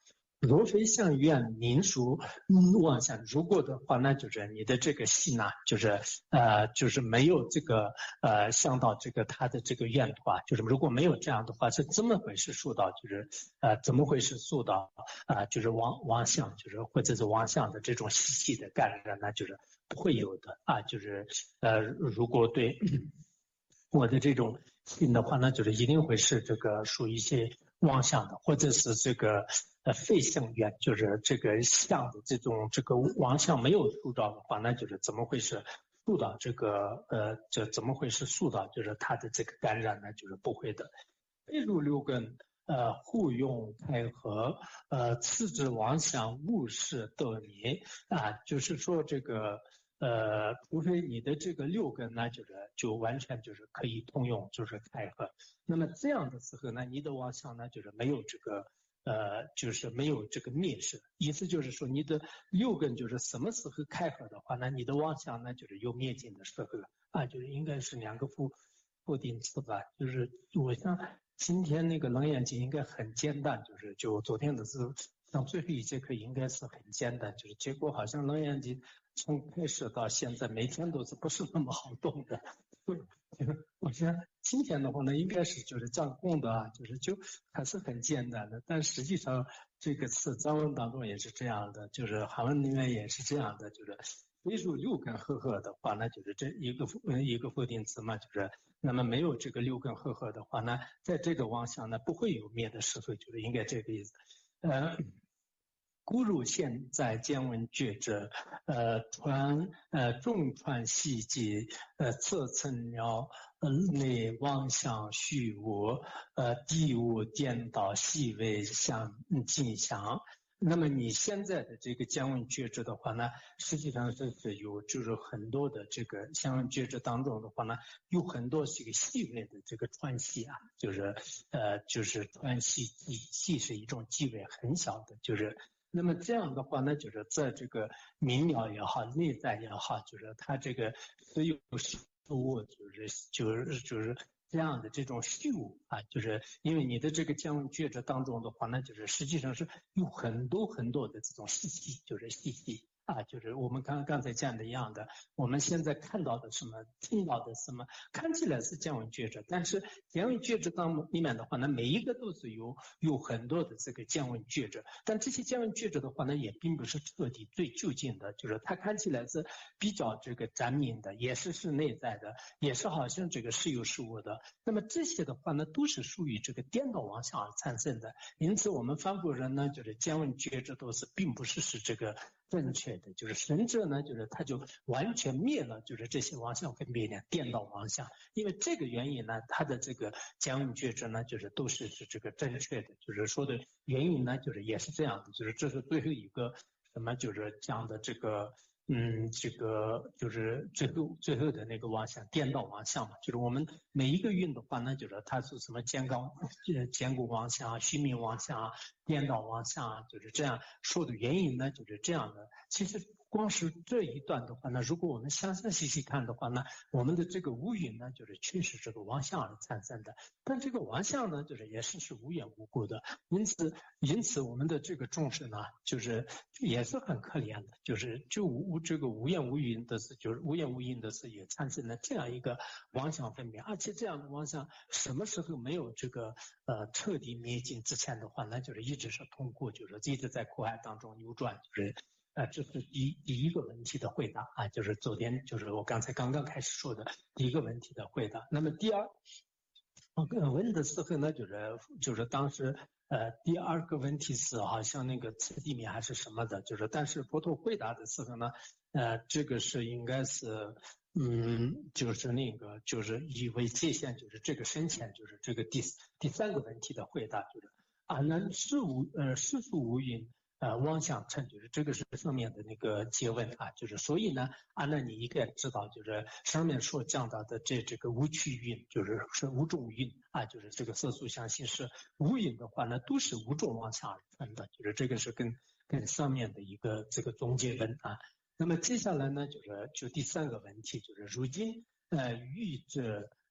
如非向愿民俗妄想，如果的话，那就是你的这个心呢，就是呃，就是没有这个呃向到这个他的这个愿的话，就是如果没有这样的话，是怎么会是受到就是呃怎么会是受到啊、呃、就是妄妄想，就是或者是妄想的这种习气的感染呢，就是不会有的啊，就是呃如果对我的这种心的话，那就是一定会是这个属于一些妄想的，或者是这个呃非向愿，就是这个相的这种这个妄想没有塑造的话，那就是怎么会是塑造这个呃这怎么会是塑造就是它的这个感染呢？就是不会的。非入六根呃互用开合呃次之妄想勿视得迷啊，就是说这个。呃，除非你的这个六根呢，就是就完全就是可以通用，就是开合。那么这样的时候呢，你的妄想呢，就是没有这个呃，就是没有这个灭失。意思就是说，你的六根就是什么时候开合的话，那你的妄想呢，就是有灭尽的时候啊，就是应该是两个否否定词吧。就是我想今天那个楞严经应该很简单，就是就昨天的是像最后一节课应该是很简单，就是结果好像楞严经。从开始到现在，每天都是不是那么好动的。我觉得今天的话呢，应该是就是讲功的啊，就是就还是很简单的。但实际上这个词藏文当中也是这样的，就是韩文里面也是这样的，就是非属六根合合的话，那就是这一个一个否定词嘛，就是那么没有这个六根合合的话呢，在这个妄想呢不会有灭的时候，就是应该这个意思。呃。故入现在见闻觉者，呃，传呃众传细节，呃，侧层了呃内妄想虚无，呃，地无颠倒细微相镜像。那么你现在的这个见闻觉知的话呢，实际上是是有就是很多的这个见闻觉知当中的话呢，有很多这个细微的这个传细啊，就是呃就是传细细细是一种极为很小的，就是。那么这样的话呢，就是在这个明了也好，内在也好，就是它这个所有事物，就是就是就是这样的这种虚无啊，就是因为你的这个见闻觉知当中的话呢，就是实际上是有很多很多的这种信息，就是信息。啊，就是我们刚刚才讲的一样的，我们现在看到的什么，听到的什么，看起来是见闻觉知，但是见闻觉知当里面的话呢，每一个都是有有很多的这个见闻觉知，但这些见闻觉知的话呢，也并不是彻底最究竟的，就是它看起来是比较这个展明的，也是是内在的，也是好像这个是有是无的。那么这些的话呢，都是属于这个颠倒妄想而产生的。因此，我们凡夫人呢，就是见闻觉知都是并不是是这个。正确的就是神者呢，就是他就完全灭了，就是这些妄想分别念颠倒妄想，因为这个原因呢，他的这个见闻觉知呢，就是都是是这个正确的，就是说的原因呢，就是也是这样的，就是这是最后一个什么，就是讲的这个。嗯，这个就是最后最后的那个妄想，颠倒妄想嘛，就是我们每一个运的话呢，就是它是什么坚刚、坚固妄想、虚名妄想、颠倒妄想，就是这样说的原因呢，就是这样的。其实光是这一段的话呢，如果我们详详细细看的话呢，我们的这个无云呢，就是确实这个妄想而产生的，但这个妄想呢，就是也是是无缘无故的，因此因此我们的这个众生呢，就是也是很可怜的，就是就无这个无言无云的是，就是无言无因的是也产生了这样一个妄想分别，而且这样的妄想什么时候没有这个呃彻底灭尽之前的话，那就是一直是通过，就是一直在苦海当中扭转，就是呃这是第第一个问题的回答啊，就是昨天就是我刚才刚刚开始说的第一个问题的回答。那么第二。问的时候呢，就是就是当时呃第二个问题是好像那个次第面还是什么的，就是但是佛陀回答的时候呢，呃这个是应该是嗯就是那个就是以为界限，就是这个深浅，就是这个第第三个问题的回答，就是啊那事无呃世俗无云。呃，妄想称就是这个是上面的那个结问啊，就是所以呢，啊，那你应该知道，就是上面所讲到的这这个无趣蕴，就是是五种蕴啊，就是这个色素相信是无蕴的话呢，都是五种妄想而成的，就是这个是跟跟上面的一个这个总结文啊。那么接下来呢，就是就第三个问题，就是如今呃欲者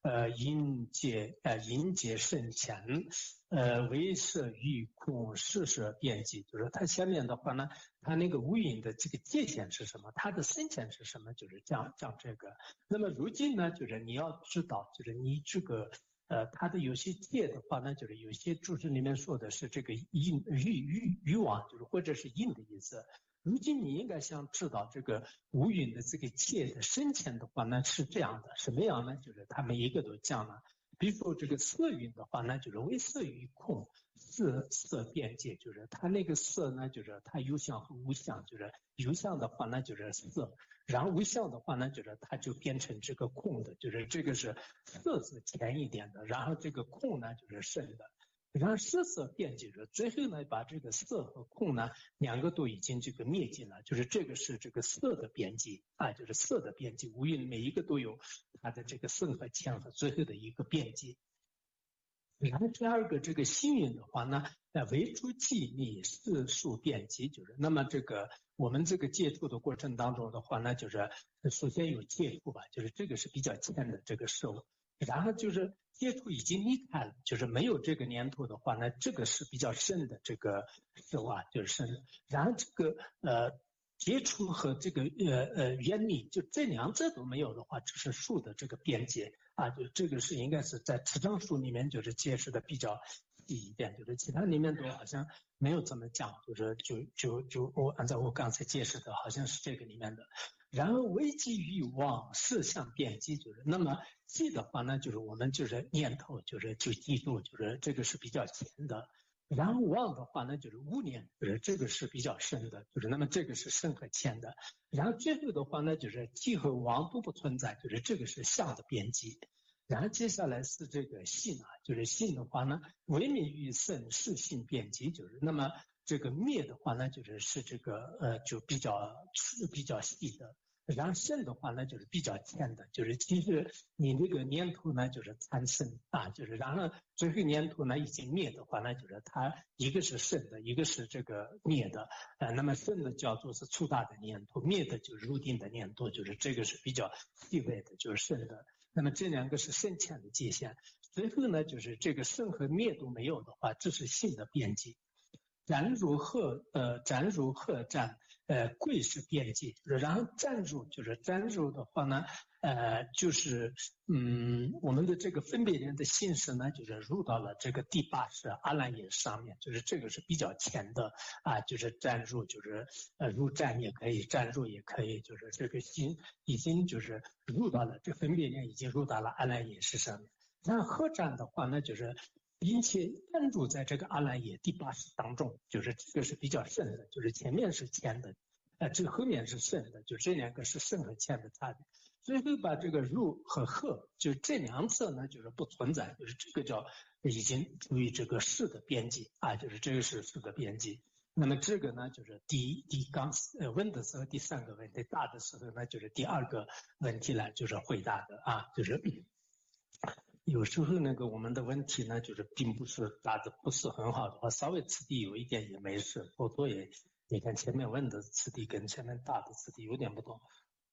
呃阴界呃阴界甚前，呃为色欲空事色遍及，就是它下面的话呢，它那个无隐的这个界限是什么？它的深浅是什么？就是讲讲这个。那么如今呢，就是你要知道，就是你这个。呃，它的有些界的话呢，就是有些注释里面说的是这个阴欲欲欲望，就是或者是阴的意思。如今你应该想知道这个无云的这个界的深浅的话呢，是这样的，什么样呢？就是它每一个都讲了。比如说这个色云的话呢，就是为色与空，色色边界，就是它那个色呢，就是它有相和无相，就是有相的话呢就是色，然后无相的话呢，就是它就变成这个空的，就是这个是色字浅一点的，然后这个空呢就是深的。然后色色边界着，最后呢，把这个色和空呢两个都已经这个灭尽了，就是这个是这个色的边际啊，就是色的边际，无云每一个都有它的这个深和浅和最后的一个边际。然后第二个这个心云的话呢，呃，为诸寂密世数遍及，就是那么这个我们这个接触的过程当中的话呢，就是首先有接触吧，就是这个是比较浅的这个受，然后就是接触已经离开了，就是没有这个念头的话呢，这个是比较深的这个受啊，就是深的。然后这个呃。接触和这个呃呃远离，就这两者都没有的话，只是数的这个边界啊，就这个是应该是在持章书里面就是解释的比较细一点，就是其他里面都好像没有这么讲，就是就就就我按照我刚才解释的，好像是这个里面的。然后危机欲望事项遍及，就是那么记的话呢，就是我们就是念头，就是就记住，就是这个是比较浅的。然后忘的话呢，就是无念，就是这个是比较深的，就是那么这个是深和浅的。然后最后的话呢，就是记和忘都不存在，就是这个是相的边际。然后接下来是这个性啊，就是性的话呢，唯灭于圣是性边际，就是那么这个灭的话呢，就是是这个呃就比较是比较细的。然后肾的话呢，就是比较浅的，就是其实你这个粘土呢，就是残生啊，就是然后最后粘土呢已经灭的话呢，就是它一个是肾的，一个是这个灭的，呃，那么肾的叫做是粗大的粘土，灭的就是入定的粘土，就是这个是比较细微的，就是肾的。那么这两个是深浅的界限。最后呢，就是这个肾和灭都没有的话，这是性的边际。展如鹤，呃，展如鹤展，呃，贵是边际，然后展如就是展如的话呢，呃，就是嗯，我们的这个分别念的形式呢，就是入到了这个第八识阿赖耶上面，就是这个是比较浅的啊，就是展如，就是呃入展也可以，展入也可以，就是这个心已经就是入到了这分别念已经入到了阿赖耶识上面。那鹤展的话呢，就是并且单入在这个阿赖耶第八识当中，就是这个是比较深的，就是前面是浅的，呃，这个后面是深的，就这两个是深和浅的差别。最后把这个入和鹤，就这两者呢，就是不存在，就是这个叫已经处于这个识的边际啊，就是这个是识的边际。那么这个呢，就是第一第刚呃问的时候第三个问题，大的时候呢，就是第二个问题呢，就是回答的啊，就是。有时候那个我们的问题呢，就是并不是答的不是很好的话，稍微次第有一点也没事，否则也你看前面问的次第跟前面答的次第有点不同。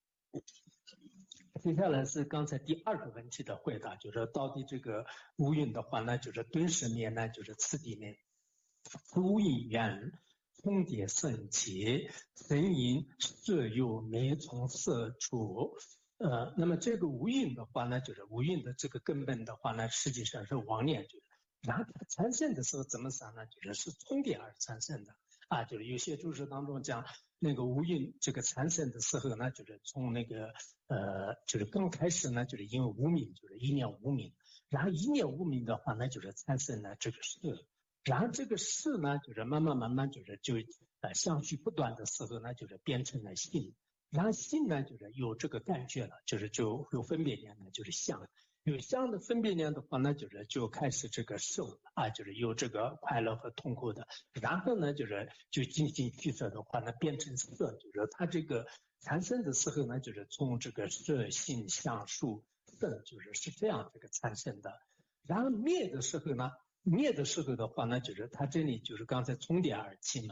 接下来是刚才第二个问题的回答，就是到底这个无云的话呢，就是顿时面呢，就是次第面，无云缘重叠圣起，神音色有没从色出。呃，那么这个无蕴的话呢，就是无蕴的这个根本的话呢，实际上是妄念，就是然后它产生的时候怎么想呢？就是是重叠而产生的啊，就是有些注释当中讲那个无蕴这个产生的时候呢，就是从那个呃，就是刚开始呢，就是因为无明，就是一念无明，然后一念无明的话呢，就是产生了这个识，然后这个识呢，就是慢慢慢慢就是就呃相续不断的时候呢，就是变成了性。然后性呢，就是有这个感觉了，就是就有分别念呢，就是相，有相的分别念的话呢，就是就开始这个受啊，就是有这个快乐和痛苦的。然后呢，就是就进行取舍的话呢，变成色，就是它这个产生的时候呢，就是从这个色性相数色，就是是这样这个产生的。然后灭的时候呢，灭的时候的话呢，就是它这里就是刚才重叠而起嘛。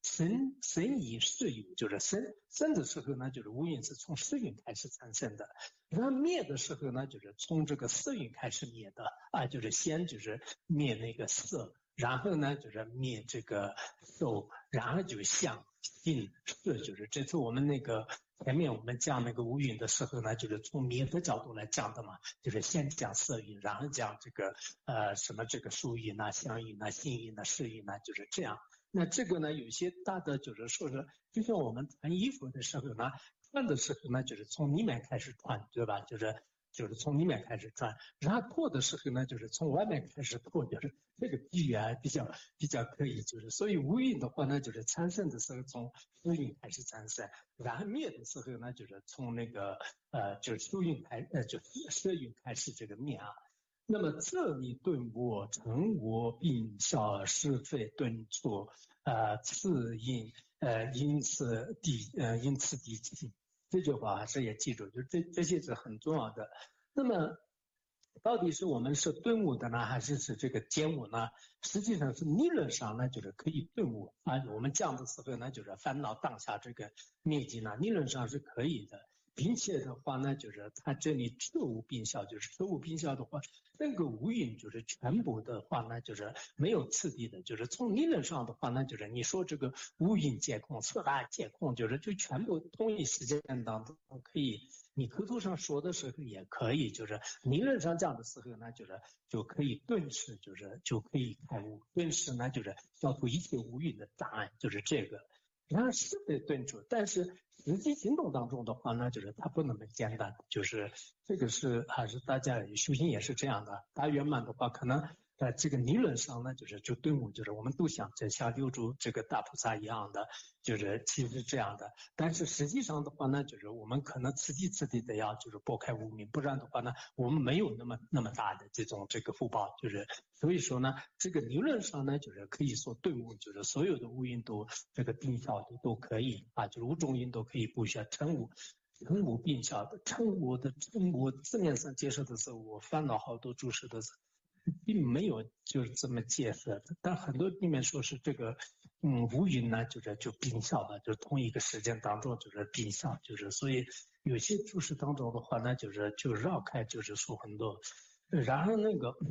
生生以世有，就是生生的时候呢，就是五蕴是从世蕴开始产生的，然后灭的时候呢，就是从这个色蕴开始灭的啊，就是先就是灭那个色，然后呢就是灭这个受，然后就相性识，就是这次我们那个前面我们讲那个五蕴的时候呢，就是从灭的角度来讲的嘛，就是先讲色蕴，然后讲这个呃什么这个受蕴啊、相蕴啊、性蕴啊、识蕴啊，就是这样。那这个呢，有些大的就是说是，就像我们穿衣服的时候呢，穿的时候呢，就是从里面开始穿，对吧？就是就是从里面开始穿，然后脱的时候呢，就是从外面开始脱，就是这个比喻啊比较比较可以，就是所以无蕴的话呢，就是产生的时候从色蕴开始产生，然后灭的时候呢，就是从那个呃就是受蕴开呃就色蕴开始这个灭啊。那么这里顿悟成我并效是非顿挫，呃次因呃因此地呃因此地气，这句话还是也记住，就这这些是很重要的。那么到底是我们是顿悟的呢，还是是这个见悟呢？实际上是理论上呢，就是可以顿悟啊。我们讲的时候呢，就是烦恼当下这个灭尽呢，理论上是可以的。并且的话呢，就是它这里彻无并效，就是彻无并效的话，整个无蕴就是全部的话呢，就是没有次第的，就是从理论上的话呢，就是你说这个无蕴皆空、色大皆空，就是就全部同一时间当中可以，你口头上说的时候也可以，就是理论上讲的时候呢，就是就可以顿时就是就可以开悟，顿时呢就是消除一切无蕴的障碍，就是这个。然后是被顿住，但是实际行动当中的话呢，就是它不那么简单，就是这个是还是大家修行也是这样的。大圆满的话，可能在这个理论上呢，就是就顿悟，就是我们都想这像六祖这个大菩萨一样的，就是其实这样的。但是实际上的话呢，就是我们可能次第次第的要就是拨开无明，不然的话呢，我们没有那么那么大的这种这个福报，就是所以说呢，这个理论上呢，就是可以说顿悟，就是所有的无因都这个并效都都可以啊，就是五种因都可以布下成无。成无并效的，成无的成无字面上介绍的时候，我翻了好多注释的时候，并没有就是这么解释的。但很多里面说是这个，嗯，无因呢，就是就并效的，就是同一个时间当中就是并效，就是所以有些注释当中的话呢，就是就绕开，就是说很多，然后那个。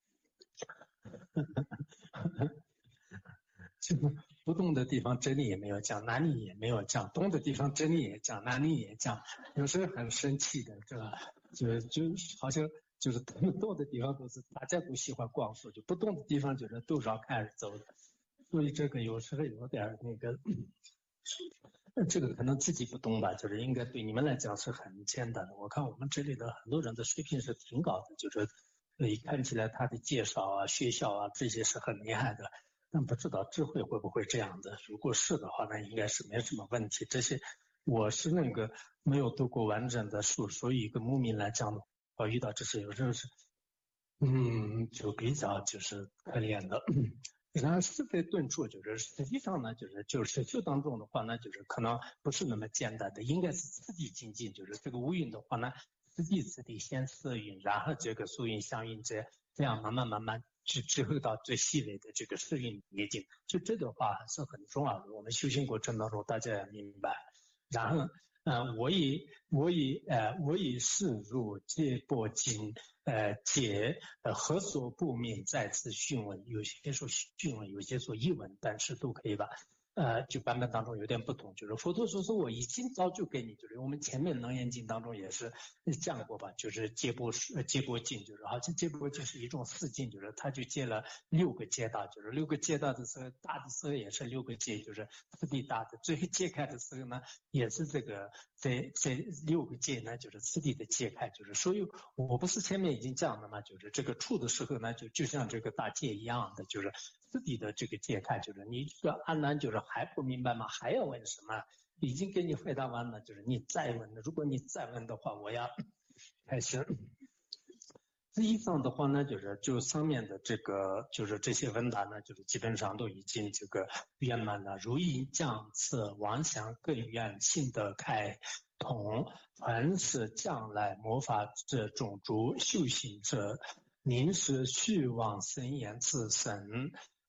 就不动的地方真理也没有讲，哪里也没有讲，动的地方真理也讲，哪里也讲，有时候很生气的，这个就就好像就是他们动的地方都是大家都喜欢光速，就不动的地方就是都绕开而走的，所以这个有时候有点那个，这个可能自己不懂吧，就是应该对你们来讲是很简单的。我看我们这里的很多人的水平是挺高的，就是所以看起来他的介绍啊、学校啊这些是很厉害的。但不知道智慧会不会这样的？如果是的话，那应该是没什么问题。这些我是那个没有读过完整的书，所以一个牧民来讲的话，遇到这些有时候是，嗯，就比较就是可怜的。然后是非顿挫，就是实际上呢，就是就是修当中的话呢，就是可能不是那么简单的，应该是次第精进。就是这个无蕴的话呢，次第次第先色蕴，然后这个素蕴相蕴这这样慢慢慢慢。之之后到最细微的这个适应理解，就这个话还是很重要的。我们修行过程当中，大家也明白。然后，呃，我以我以呃我以示入皆波经，呃解呃何所不明，再次询问。有些说询问，有些说疑问，但是都可以吧。呃，就版本当中有点不同，就是佛陀说是我已经早就给你，就是我们前面《楞严经》当中也是讲过吧，就是接波接波经，就是好像接波经是一种四经，就是他就接了六个阶大，就是六个阶大的时候，大的时候也是六个阶，就是次第大的，最后揭开的时候呢，也是这个这这六个阶呢，就是次第的揭开，就是所以我不是前面已经讲了嘛，就是这个处的时候呢，就就像这个大戒一样的，就是次第的这个揭开，就是你这个安南就是还不明白吗？还要问什么？已经给你回答完了，就是你再问，如果你再问的话，我要开始。以上的话呢，就是就上面的这个，就是这些问答呢，就是基本上都已经这个圆满了。如意降次妄想更远，性得开通，凡是将来魔法这种诸修行者，临时虚妄生言自神。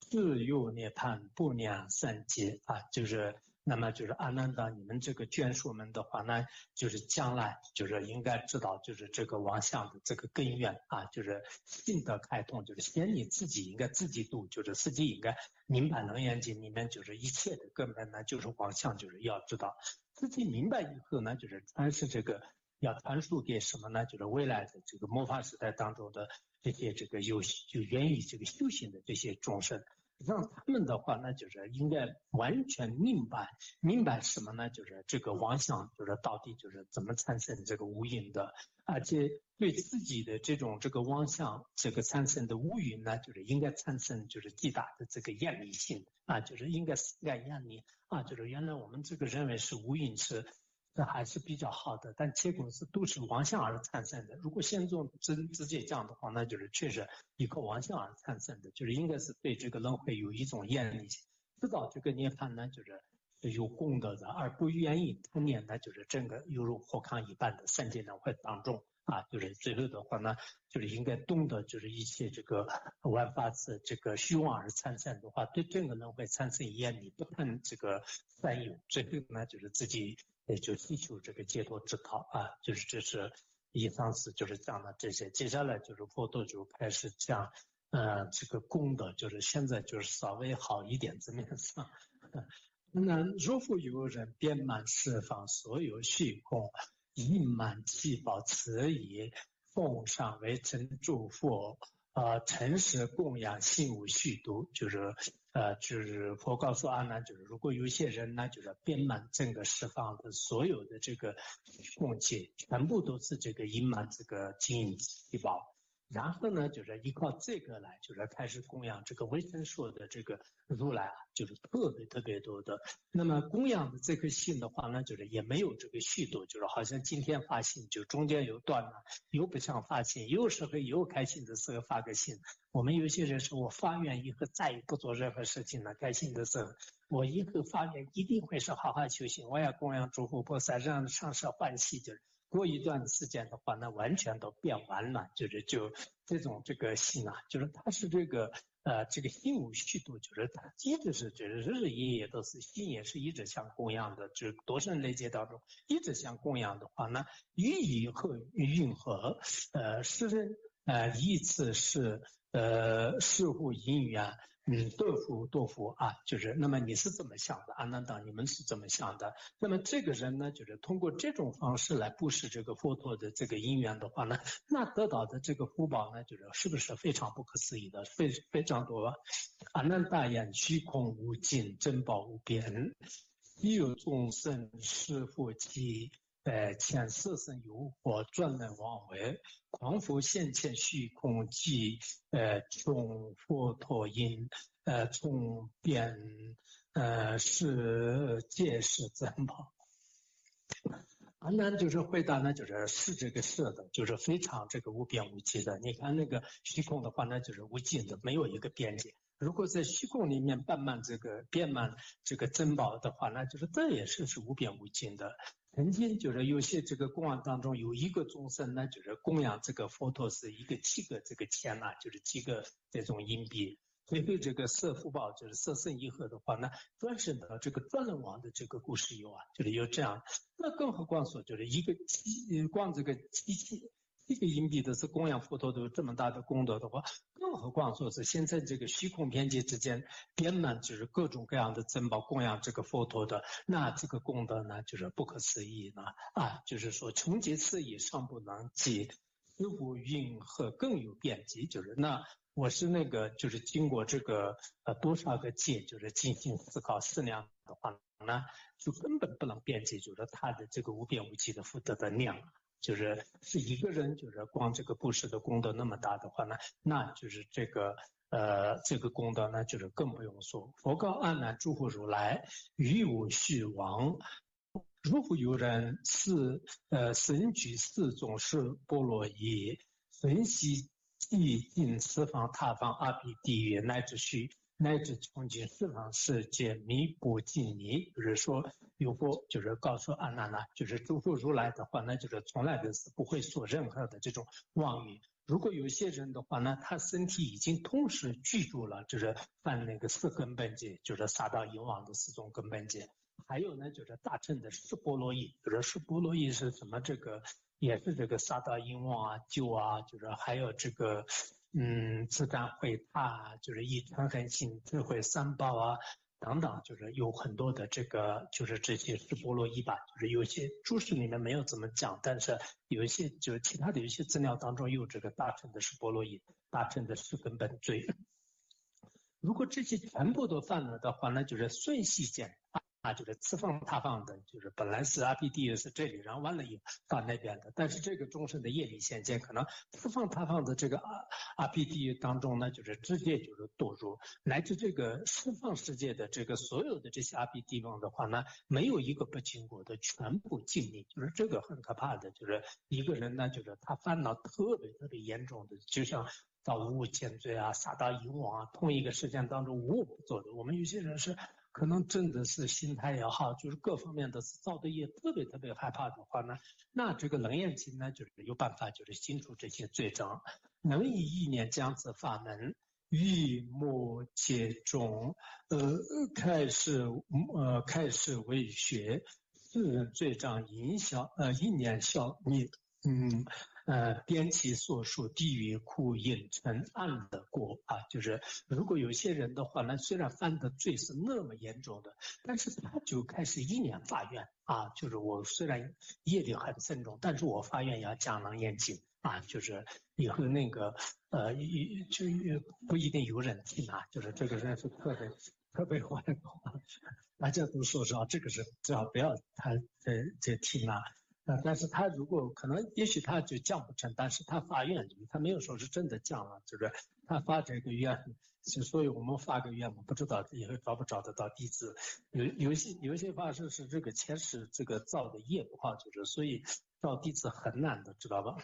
自由涅槃不两三界啊，就是那么就是阿难达，你们这个眷属们的话呢，就是将来就是应该知道，就是这个妄想的这个根源啊，就是性德开通，就是先你自己应该自己度，就是自己应该明白楞严经里面就是一切的根本呢，就是妄想，就是要知道自己明白以后呢，就是传是这个要传输给什么呢？就是未来的这个末法时代当中的这些这个有就源于这个修行的这些众生。让他们的话呢，就是应该完全明白，明白什么呢？就是这个妄想，就是到底就是怎么产生这个无因的，而且对自己的这种这个妄想，这个产生的无因呢，就是应该产生就是极大的这个厌离性啊，就是应该是该厌离啊，就是原来我们这个认为是无因是。这还是比较好的，但结果是都是妄想而产生的。如果先从直直接讲的话，那就是确实一个妄想而产生的，就是应该是对这个轮回有一种厌离，知道这个涅槃呢，就是是有功德的，而不愿意贪念呢，就是整个犹如火糠一般的三界轮回当中啊，就是最后的话呢，就是应该懂得就是一切这个万法是这个虚妄而产生的话，对整个轮回产生厌离，不谈这个三有，最后呢就是自己。也就祈求这个解脱之道啊，就是这是以上是就是讲的这些，接下来就是佛陀就开始讲，呃，这个功德，就是现在就是稍微好一点字面上。那若复有人遍满十方所有虚空，盈满七宝慈以奉上为真诸佛。呃，诚实供养心无虚度，就是呃，就是佛告诉阿难，就是如果有一些人呢，就是遍满整个十方的所有的这个空界，全部都是这个盈满这个金银七宝，然后呢，就是依靠这个来，就是开始供养这个维生说的这个如来啊，就是特别特别多的。那么供养的这颗心的话呢，就是也没有这个虚度，就是好像今天发心，就中间有断了，又不想发心，有时候有开心的时候发个心。我们有些人说我发愿以后再也不做任何事情了，开心的时候，我以后发愿一定会是好好修行，我要供养诸佛菩萨，让上师欢喜，就是。过一段时间的话，那完全都变完了，就是就这种这个心啊，就是他是这个呃这个心无虚度，就是他一直是就是日日夜夜都是心也是一直想供养的，就是多生累劫当中一直想供养的话，那于以后运河呃是呃依次是呃事乎因缘。嗯，多福多福啊，就是那么你是怎么想的？阿难达，你们是怎么想的？那么这个人呢，就是通过这种方式来布施这个佛陀的这个因缘的话呢，那得到的这个福报呢，就是是不是非常不可思议的，非非常多。阿难达言：虚空无尽，珍宝无边，亦有众生是复其。呃，前世生有火专能往为，狂佛现前虚空即呃穷佛陀因，呃从变呃是界是珍宝。阿难就是回答呢，就是是这个是的，就是非常这个无边无际的。你看那个虚空的话呢，就是无尽的，没有一个边界。如果在虚空里面遍满这个遍满这个珍宝的话，那就是这也是是无边无尽的。曾经就是有些这个供养当中有一个众生呢，就是供养这个佛陀是一个七个这个钱呐、啊，就是七个这种硬币。所以这个摄福宝就是摄生以后的话呢，转生到这个转轮王的这个故事有啊，就是有这样。那更何况说就是一个七，光这个七七一个硬币的是供养佛陀都有这么大的功德的话，更何况说是现在这个虚空边界之间遍满就是各种各样的珍宝供养这个佛陀的，那这个功德呢就是不可思议呢啊，就是说穷极此以上不能及，似乎云何更有边际，就是那。我是那个，就是经过这个呃多少个界，就是进行思考思量的话呢，就根本不能辩解，就是他的这个无边无际的福德的量，就是是一个人，就是光这个布施的功德那么大的话呢，那就是这个呃这个功德呢，就是更不用说。佛告阿难：诸佛如来，于无虚妄。如复有人是呃神举四种是波罗夷，神悉。亦尽十方他方阿鼻地狱乃至虚乃至穷尽十方世界弥不尽离，就是说有佛就是告诉阿难呐，就是诸佛如来的话，那就是从来都是不会说任何的这种妄语， 如果有些人的话呢，他身体已经同时具足了，就是犯那个四根本戒，就是撒到淫妄的四种根本戒。还有呢，就是大乘的释波罗夷，就是释波罗夷是什么？这个也是这个撒到淫妄啊、救啊，就是还有这个嗯自然慧他啊，就是以诚恳心、智慧三宝啊。等等，就是有很多的这个，就是这些释波罗夷吧，就是有些注释里面没有怎么讲，但是有一些就是其他的有一些资料当中有这个大乘的释波罗夷，大乘的释根本罪。如果这些全部都犯了的话，那就是瞬息间啊，就是次放他放的，就是本来是阿毗地是这里，然后完了以后到那边的，但是这个众生的业力现见，可能次放他放的这个阿阿毗地当中呢，就是直接就是堕入，乃至这个释放世界的这个所有的这些阿毗地方的话呢，没有一个不经过的，全部尽力，就是这个很可怕的，就是一个人呢，就是他烦恼特别特别严重的，就像造无间罪啊、撒到淫妄啊，同一个时间当中无不做的。我们有些人是可能真的是心态也好，就是各方面的造的业特别特别害怕的话呢，那这个楞严经呢，就是有办法，就是清除这些罪障，能以意念将此法门。欲莫切中，呃，开始呃开始为学，世人罪障影响呃一念消灭，嗯。呃，边其所属地狱苦引成暗的过啊，就是如果有些人的话呢，虽然犯的罪是那么严重的，但是他就开始一念发愿啊，就是我虽然业力很深重，但是我发愿要讲楞严经啊，就是以后那个呃，就不一定有人听啊，就是这个人是特别特别坏的话，大家都说说这个是最好不要他这这听啊。呃，但是他如果可能，也许他就降不成，但是他发愿，他没有说是真的降了，对不对？他发这个愿，所以我们发个愿嘛，不知道以后找不找得到弟子。有有一些有一些法师是这个前世这个造的业不好，就是所以造弟子很难的，知道吧？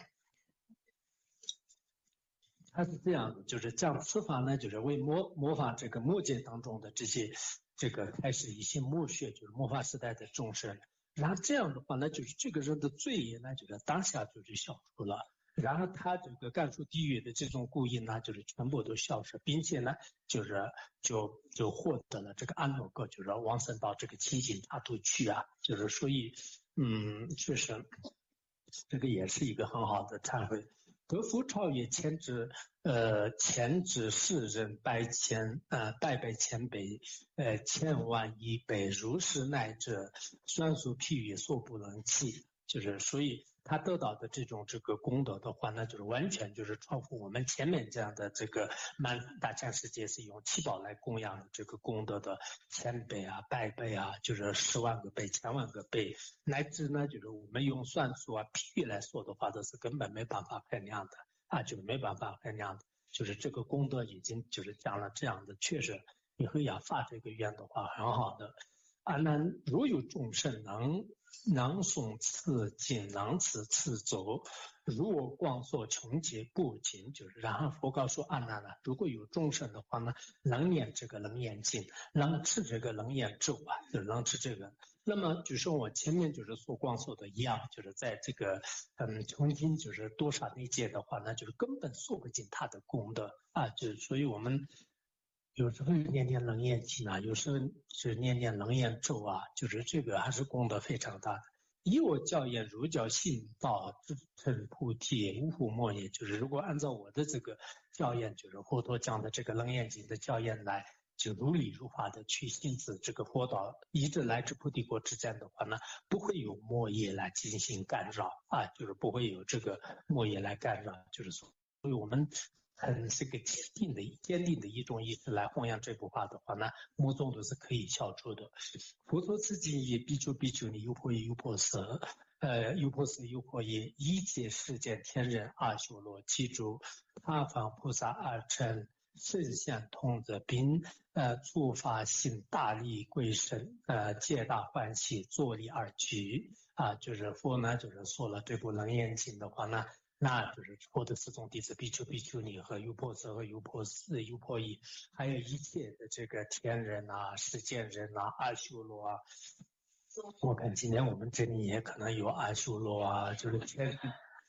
他是这样的，就是降此法呢，就是为模模仿这个魔界当中的这些这个开始一些魔学，就是魔法时代的众生。然后这样的话呢，就是这个人的罪业呢，就是当下就是消除了，然后他这个干出地狱的这种故意呢，就是全部都消失，并且呢，就是就就获得了这个安乐歌，就是往生到这个清净大土去啊，就是所以，嗯，确实，这个也是一个很好的忏悔。得福超越前之，呃，前之世人百千，呃，百百千倍，呃，千万亿倍，如是乃至算数譬喻所不能弃。就是所以他得到的这种这个功德的话，那就是完全就是超乎我们前面这样的这个满大千世界是用七宝来供养的这个功德的千倍啊、百倍啊，就是十万个倍、千万个倍，乃至呢就是我们用算术啊、譬喻来说的话，都是根本没办法衡量的啊，就是没办法衡量的。就是这个功德已经就是讲了这样的，确实你会要发这个愿的话，很好的。阿难，如有众生能能诵此经，能持此咒，如我光所穷劫不尽。就是然后佛告诉阿难了，如果有众生的话呢，能念这个楞严经，能持这个楞严咒啊，就是能持这个。那么就是我前面就是所光说的一样，就是在这个嗯重新就是多少那界的话，那就是根本说不尽他的功德啊，就是所以我们。有时候念念楞严经啊，有时候是念念楞严咒啊，就是这个还是功德非常大的。以我教言，如教信道，至成菩提，无复莫也。就是如果按照我的这个教言，就是佛陀讲的这个楞严经的教言来，就如理如法的去行持这个佛道，一直来至菩提国之间的话呢，不会有魔业来进行干扰啊，就是不会有这个魔业来干扰，就是说，所以我们。很这个坚定的、坚定的一种意识来弘扬这部话的话呢，魔众都是可以消除的。佛陀自己也比丘、比丘尼、优婆夷、优婆塞，呃，优婆塞、优婆夷，一切世间天人、阿修罗、其诸他方菩萨而成。圣贤同则，并呃触发心大力归身，呃皆大欢喜，坐立而居啊，就是佛呢，就是说了这部楞严经的话呢。那就是佛的四种弟子，比丘、比丘尼和优婆塞和优婆塞、优婆夷，还有一切的这个天人啊、世间人啊、阿修罗啊。我看今天我们这里也可能有阿修罗啊，就是天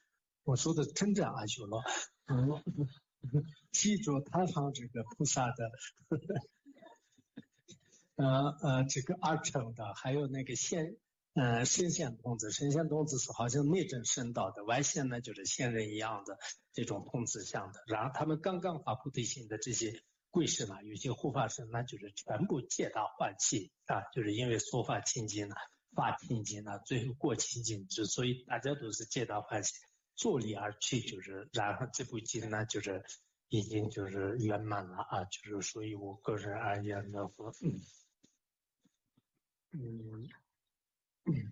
我说的真正阿修罗，嗯，记住踏上这个菩萨的，呃呃，这个二乘的，还有那个现。呃，神仙童子，神仙童子是好像内证圣道的，外现呢就是仙人一样的这种童子像的。然后他们刚刚发菩提心的这些贵士呢，有些护法神那就是全部皆大欢喜啊，就是因为说法清净了，发清净了，最后过清净之，所以大家都是皆大欢喜，坐立而去，就是然后这部经呢就是已经就是圆满了啊，就是所以我个人而言呢，我嗯嗯。嗯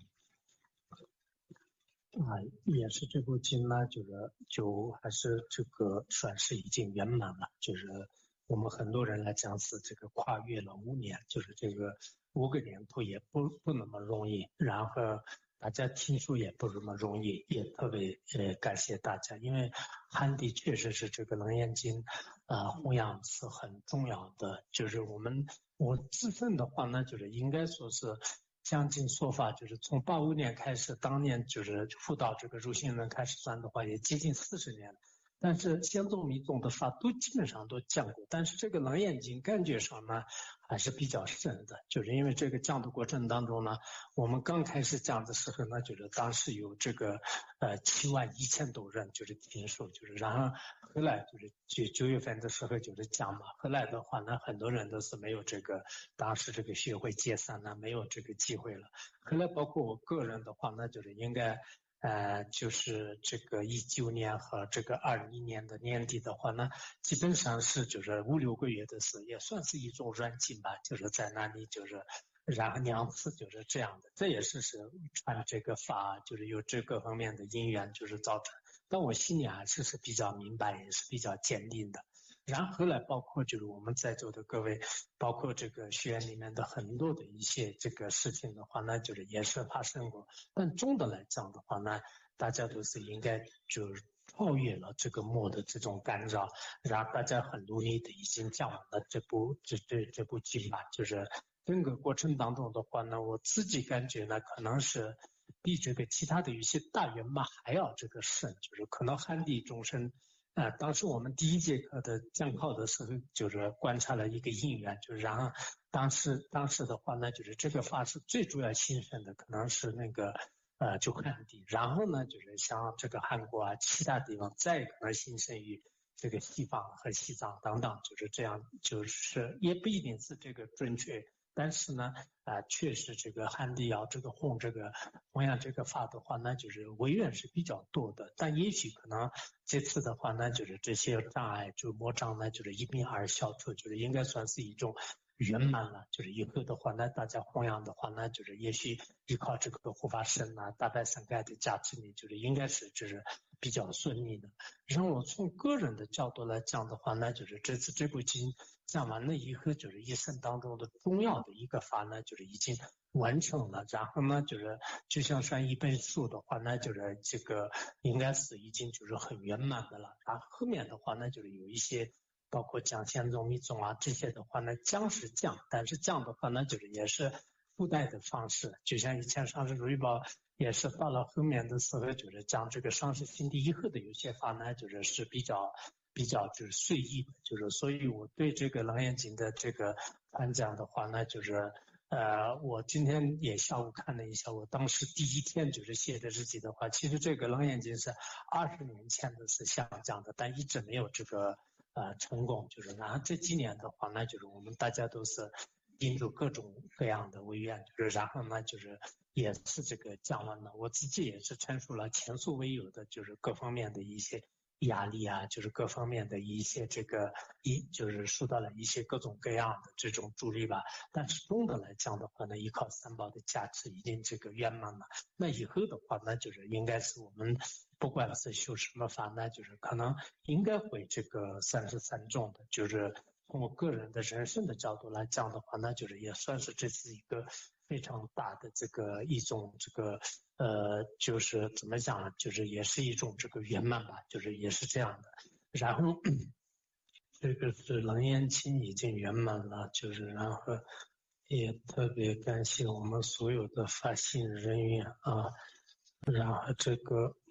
啊，也是这部经呢，就是就还是这个算是已经圆满了。就是我们很多人来讲是这个跨越了五年，就是这个五个年头也不不那么容易。然后大家听书也不那么容易，也特别呃感谢大家，因为汉地确实是这个楞严经啊、呃、弘扬是很重要的。就是我们我自身的话呢，就是应该说是。将近说法就是从八五年开始，当年就是辅导这个入信论开始算的话，也接近四十年了。但是仙宗密宗的法都基本上都讲过，但是这个楞严经感觉上呢还是比较深的，就是因为这个讲的过程当中呢，我们刚开始讲的时候呢，就是当时有这个呃七万一千多人就是听说，就是然后后来就是九九月份的时候就是讲嘛，后来的话呢，很多人都是没有这个当时这个学会解散呢，没有这个机会了。后来包括我个人的话，那就是应该。呃，就是这个一九年和这个二一年的年底的话呢，基本上是就是五六个月的事，也算是一种软禁吧，就是在那里就是然后两次就是这样的，这也是是传这个法，就是有这个方面的因缘，就是造成。但我心里还是是比较明白，也是比较坚定的。然后来包括就是我们在座的各位，包括这个学院里面的很多的一些这个事情的话呢，就是也是发生过。但总的来讲的话呢，大家都是应该就是超越了这个魔的这种干扰，然后大家很努力的已经讲完了这部这这这部经吧，就是整个过程当中的话呢，我自己感觉呢，可能是比这个其他的一些大圆满还要这个深，就是可能汉地众生。啊、呃，当时我们第一节课的讲课的时候，就是观察了一个因缘，就是然后当时当时的话呢，就是这个法是最主要兴盛的，可能是那个呃就汉地，然后呢就是像这个韩国啊，其他地方再可能兴盛于这个西方和西藏等等，就是这样，就是也不一定是这个准确。但是呢，啊、呃，确实这个汉地要这个弘这个弘扬这个法的话，那就是违愿是比较多的。但也许可能这次的话呢，就是这些障碍就魔障呢，就是一并而消除，就是应该算是一种圆满了。就是以后的话呢，大家弘扬的话呢，就是也许依靠这个护法神啊、大白伞盖的加持力，就是应该是就是比较顺利的。让我从个人的角度来讲的话呢，就是这次这部经讲完了以后，就是一生当中的重要的一个法呢，就是已经完成了。然后呢，就是就像算一本书的话呢，就是这个应该是已经就是很圆满的了。然后后面的话呢，就是有一些包括讲宪宗密宗啊这些的话呢，讲是讲，但是讲的话呢，就是也是附带的方式，就像以前上师如意宝也是到了后面的时候，就是讲这个上师心地以后的有些法呢，就是是比较。比较就是随意的，就是所以我对这个楞严经的这个传讲的话呢，就是呃，我今天也下午看了一下，我当时第一天就是写的日记的话，其实这个楞严经是二十年前的是想讲的，但一直没有这个呃成功，就是然后这几年的话呢，就是我们大家都是印度各种各样的委员，就是然后呢就是也是这个讲完了，我自己也是陈述了前所未有的就是各方面的一些。压力啊，就是各方面的一些这个一就是受到了一些各种各样的这种助力吧。但是总的来讲的话呢，依靠三宝的加持已经这个圆满了。那以后的话呢，就是应该是我们不管是修什么法呢，就是可能应该会这个三十三种的，就是从我个人的人生的角度来讲的话，那就是也算是这是一个非常大的这个一种这个呃，就是怎么讲呢？就是也是一种这个圆满吧，就是也是这样的。然后这个是楞严经已经圆满了，就是然后也特别感谢我们所有的发心人员啊，然后这个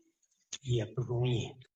也不容易。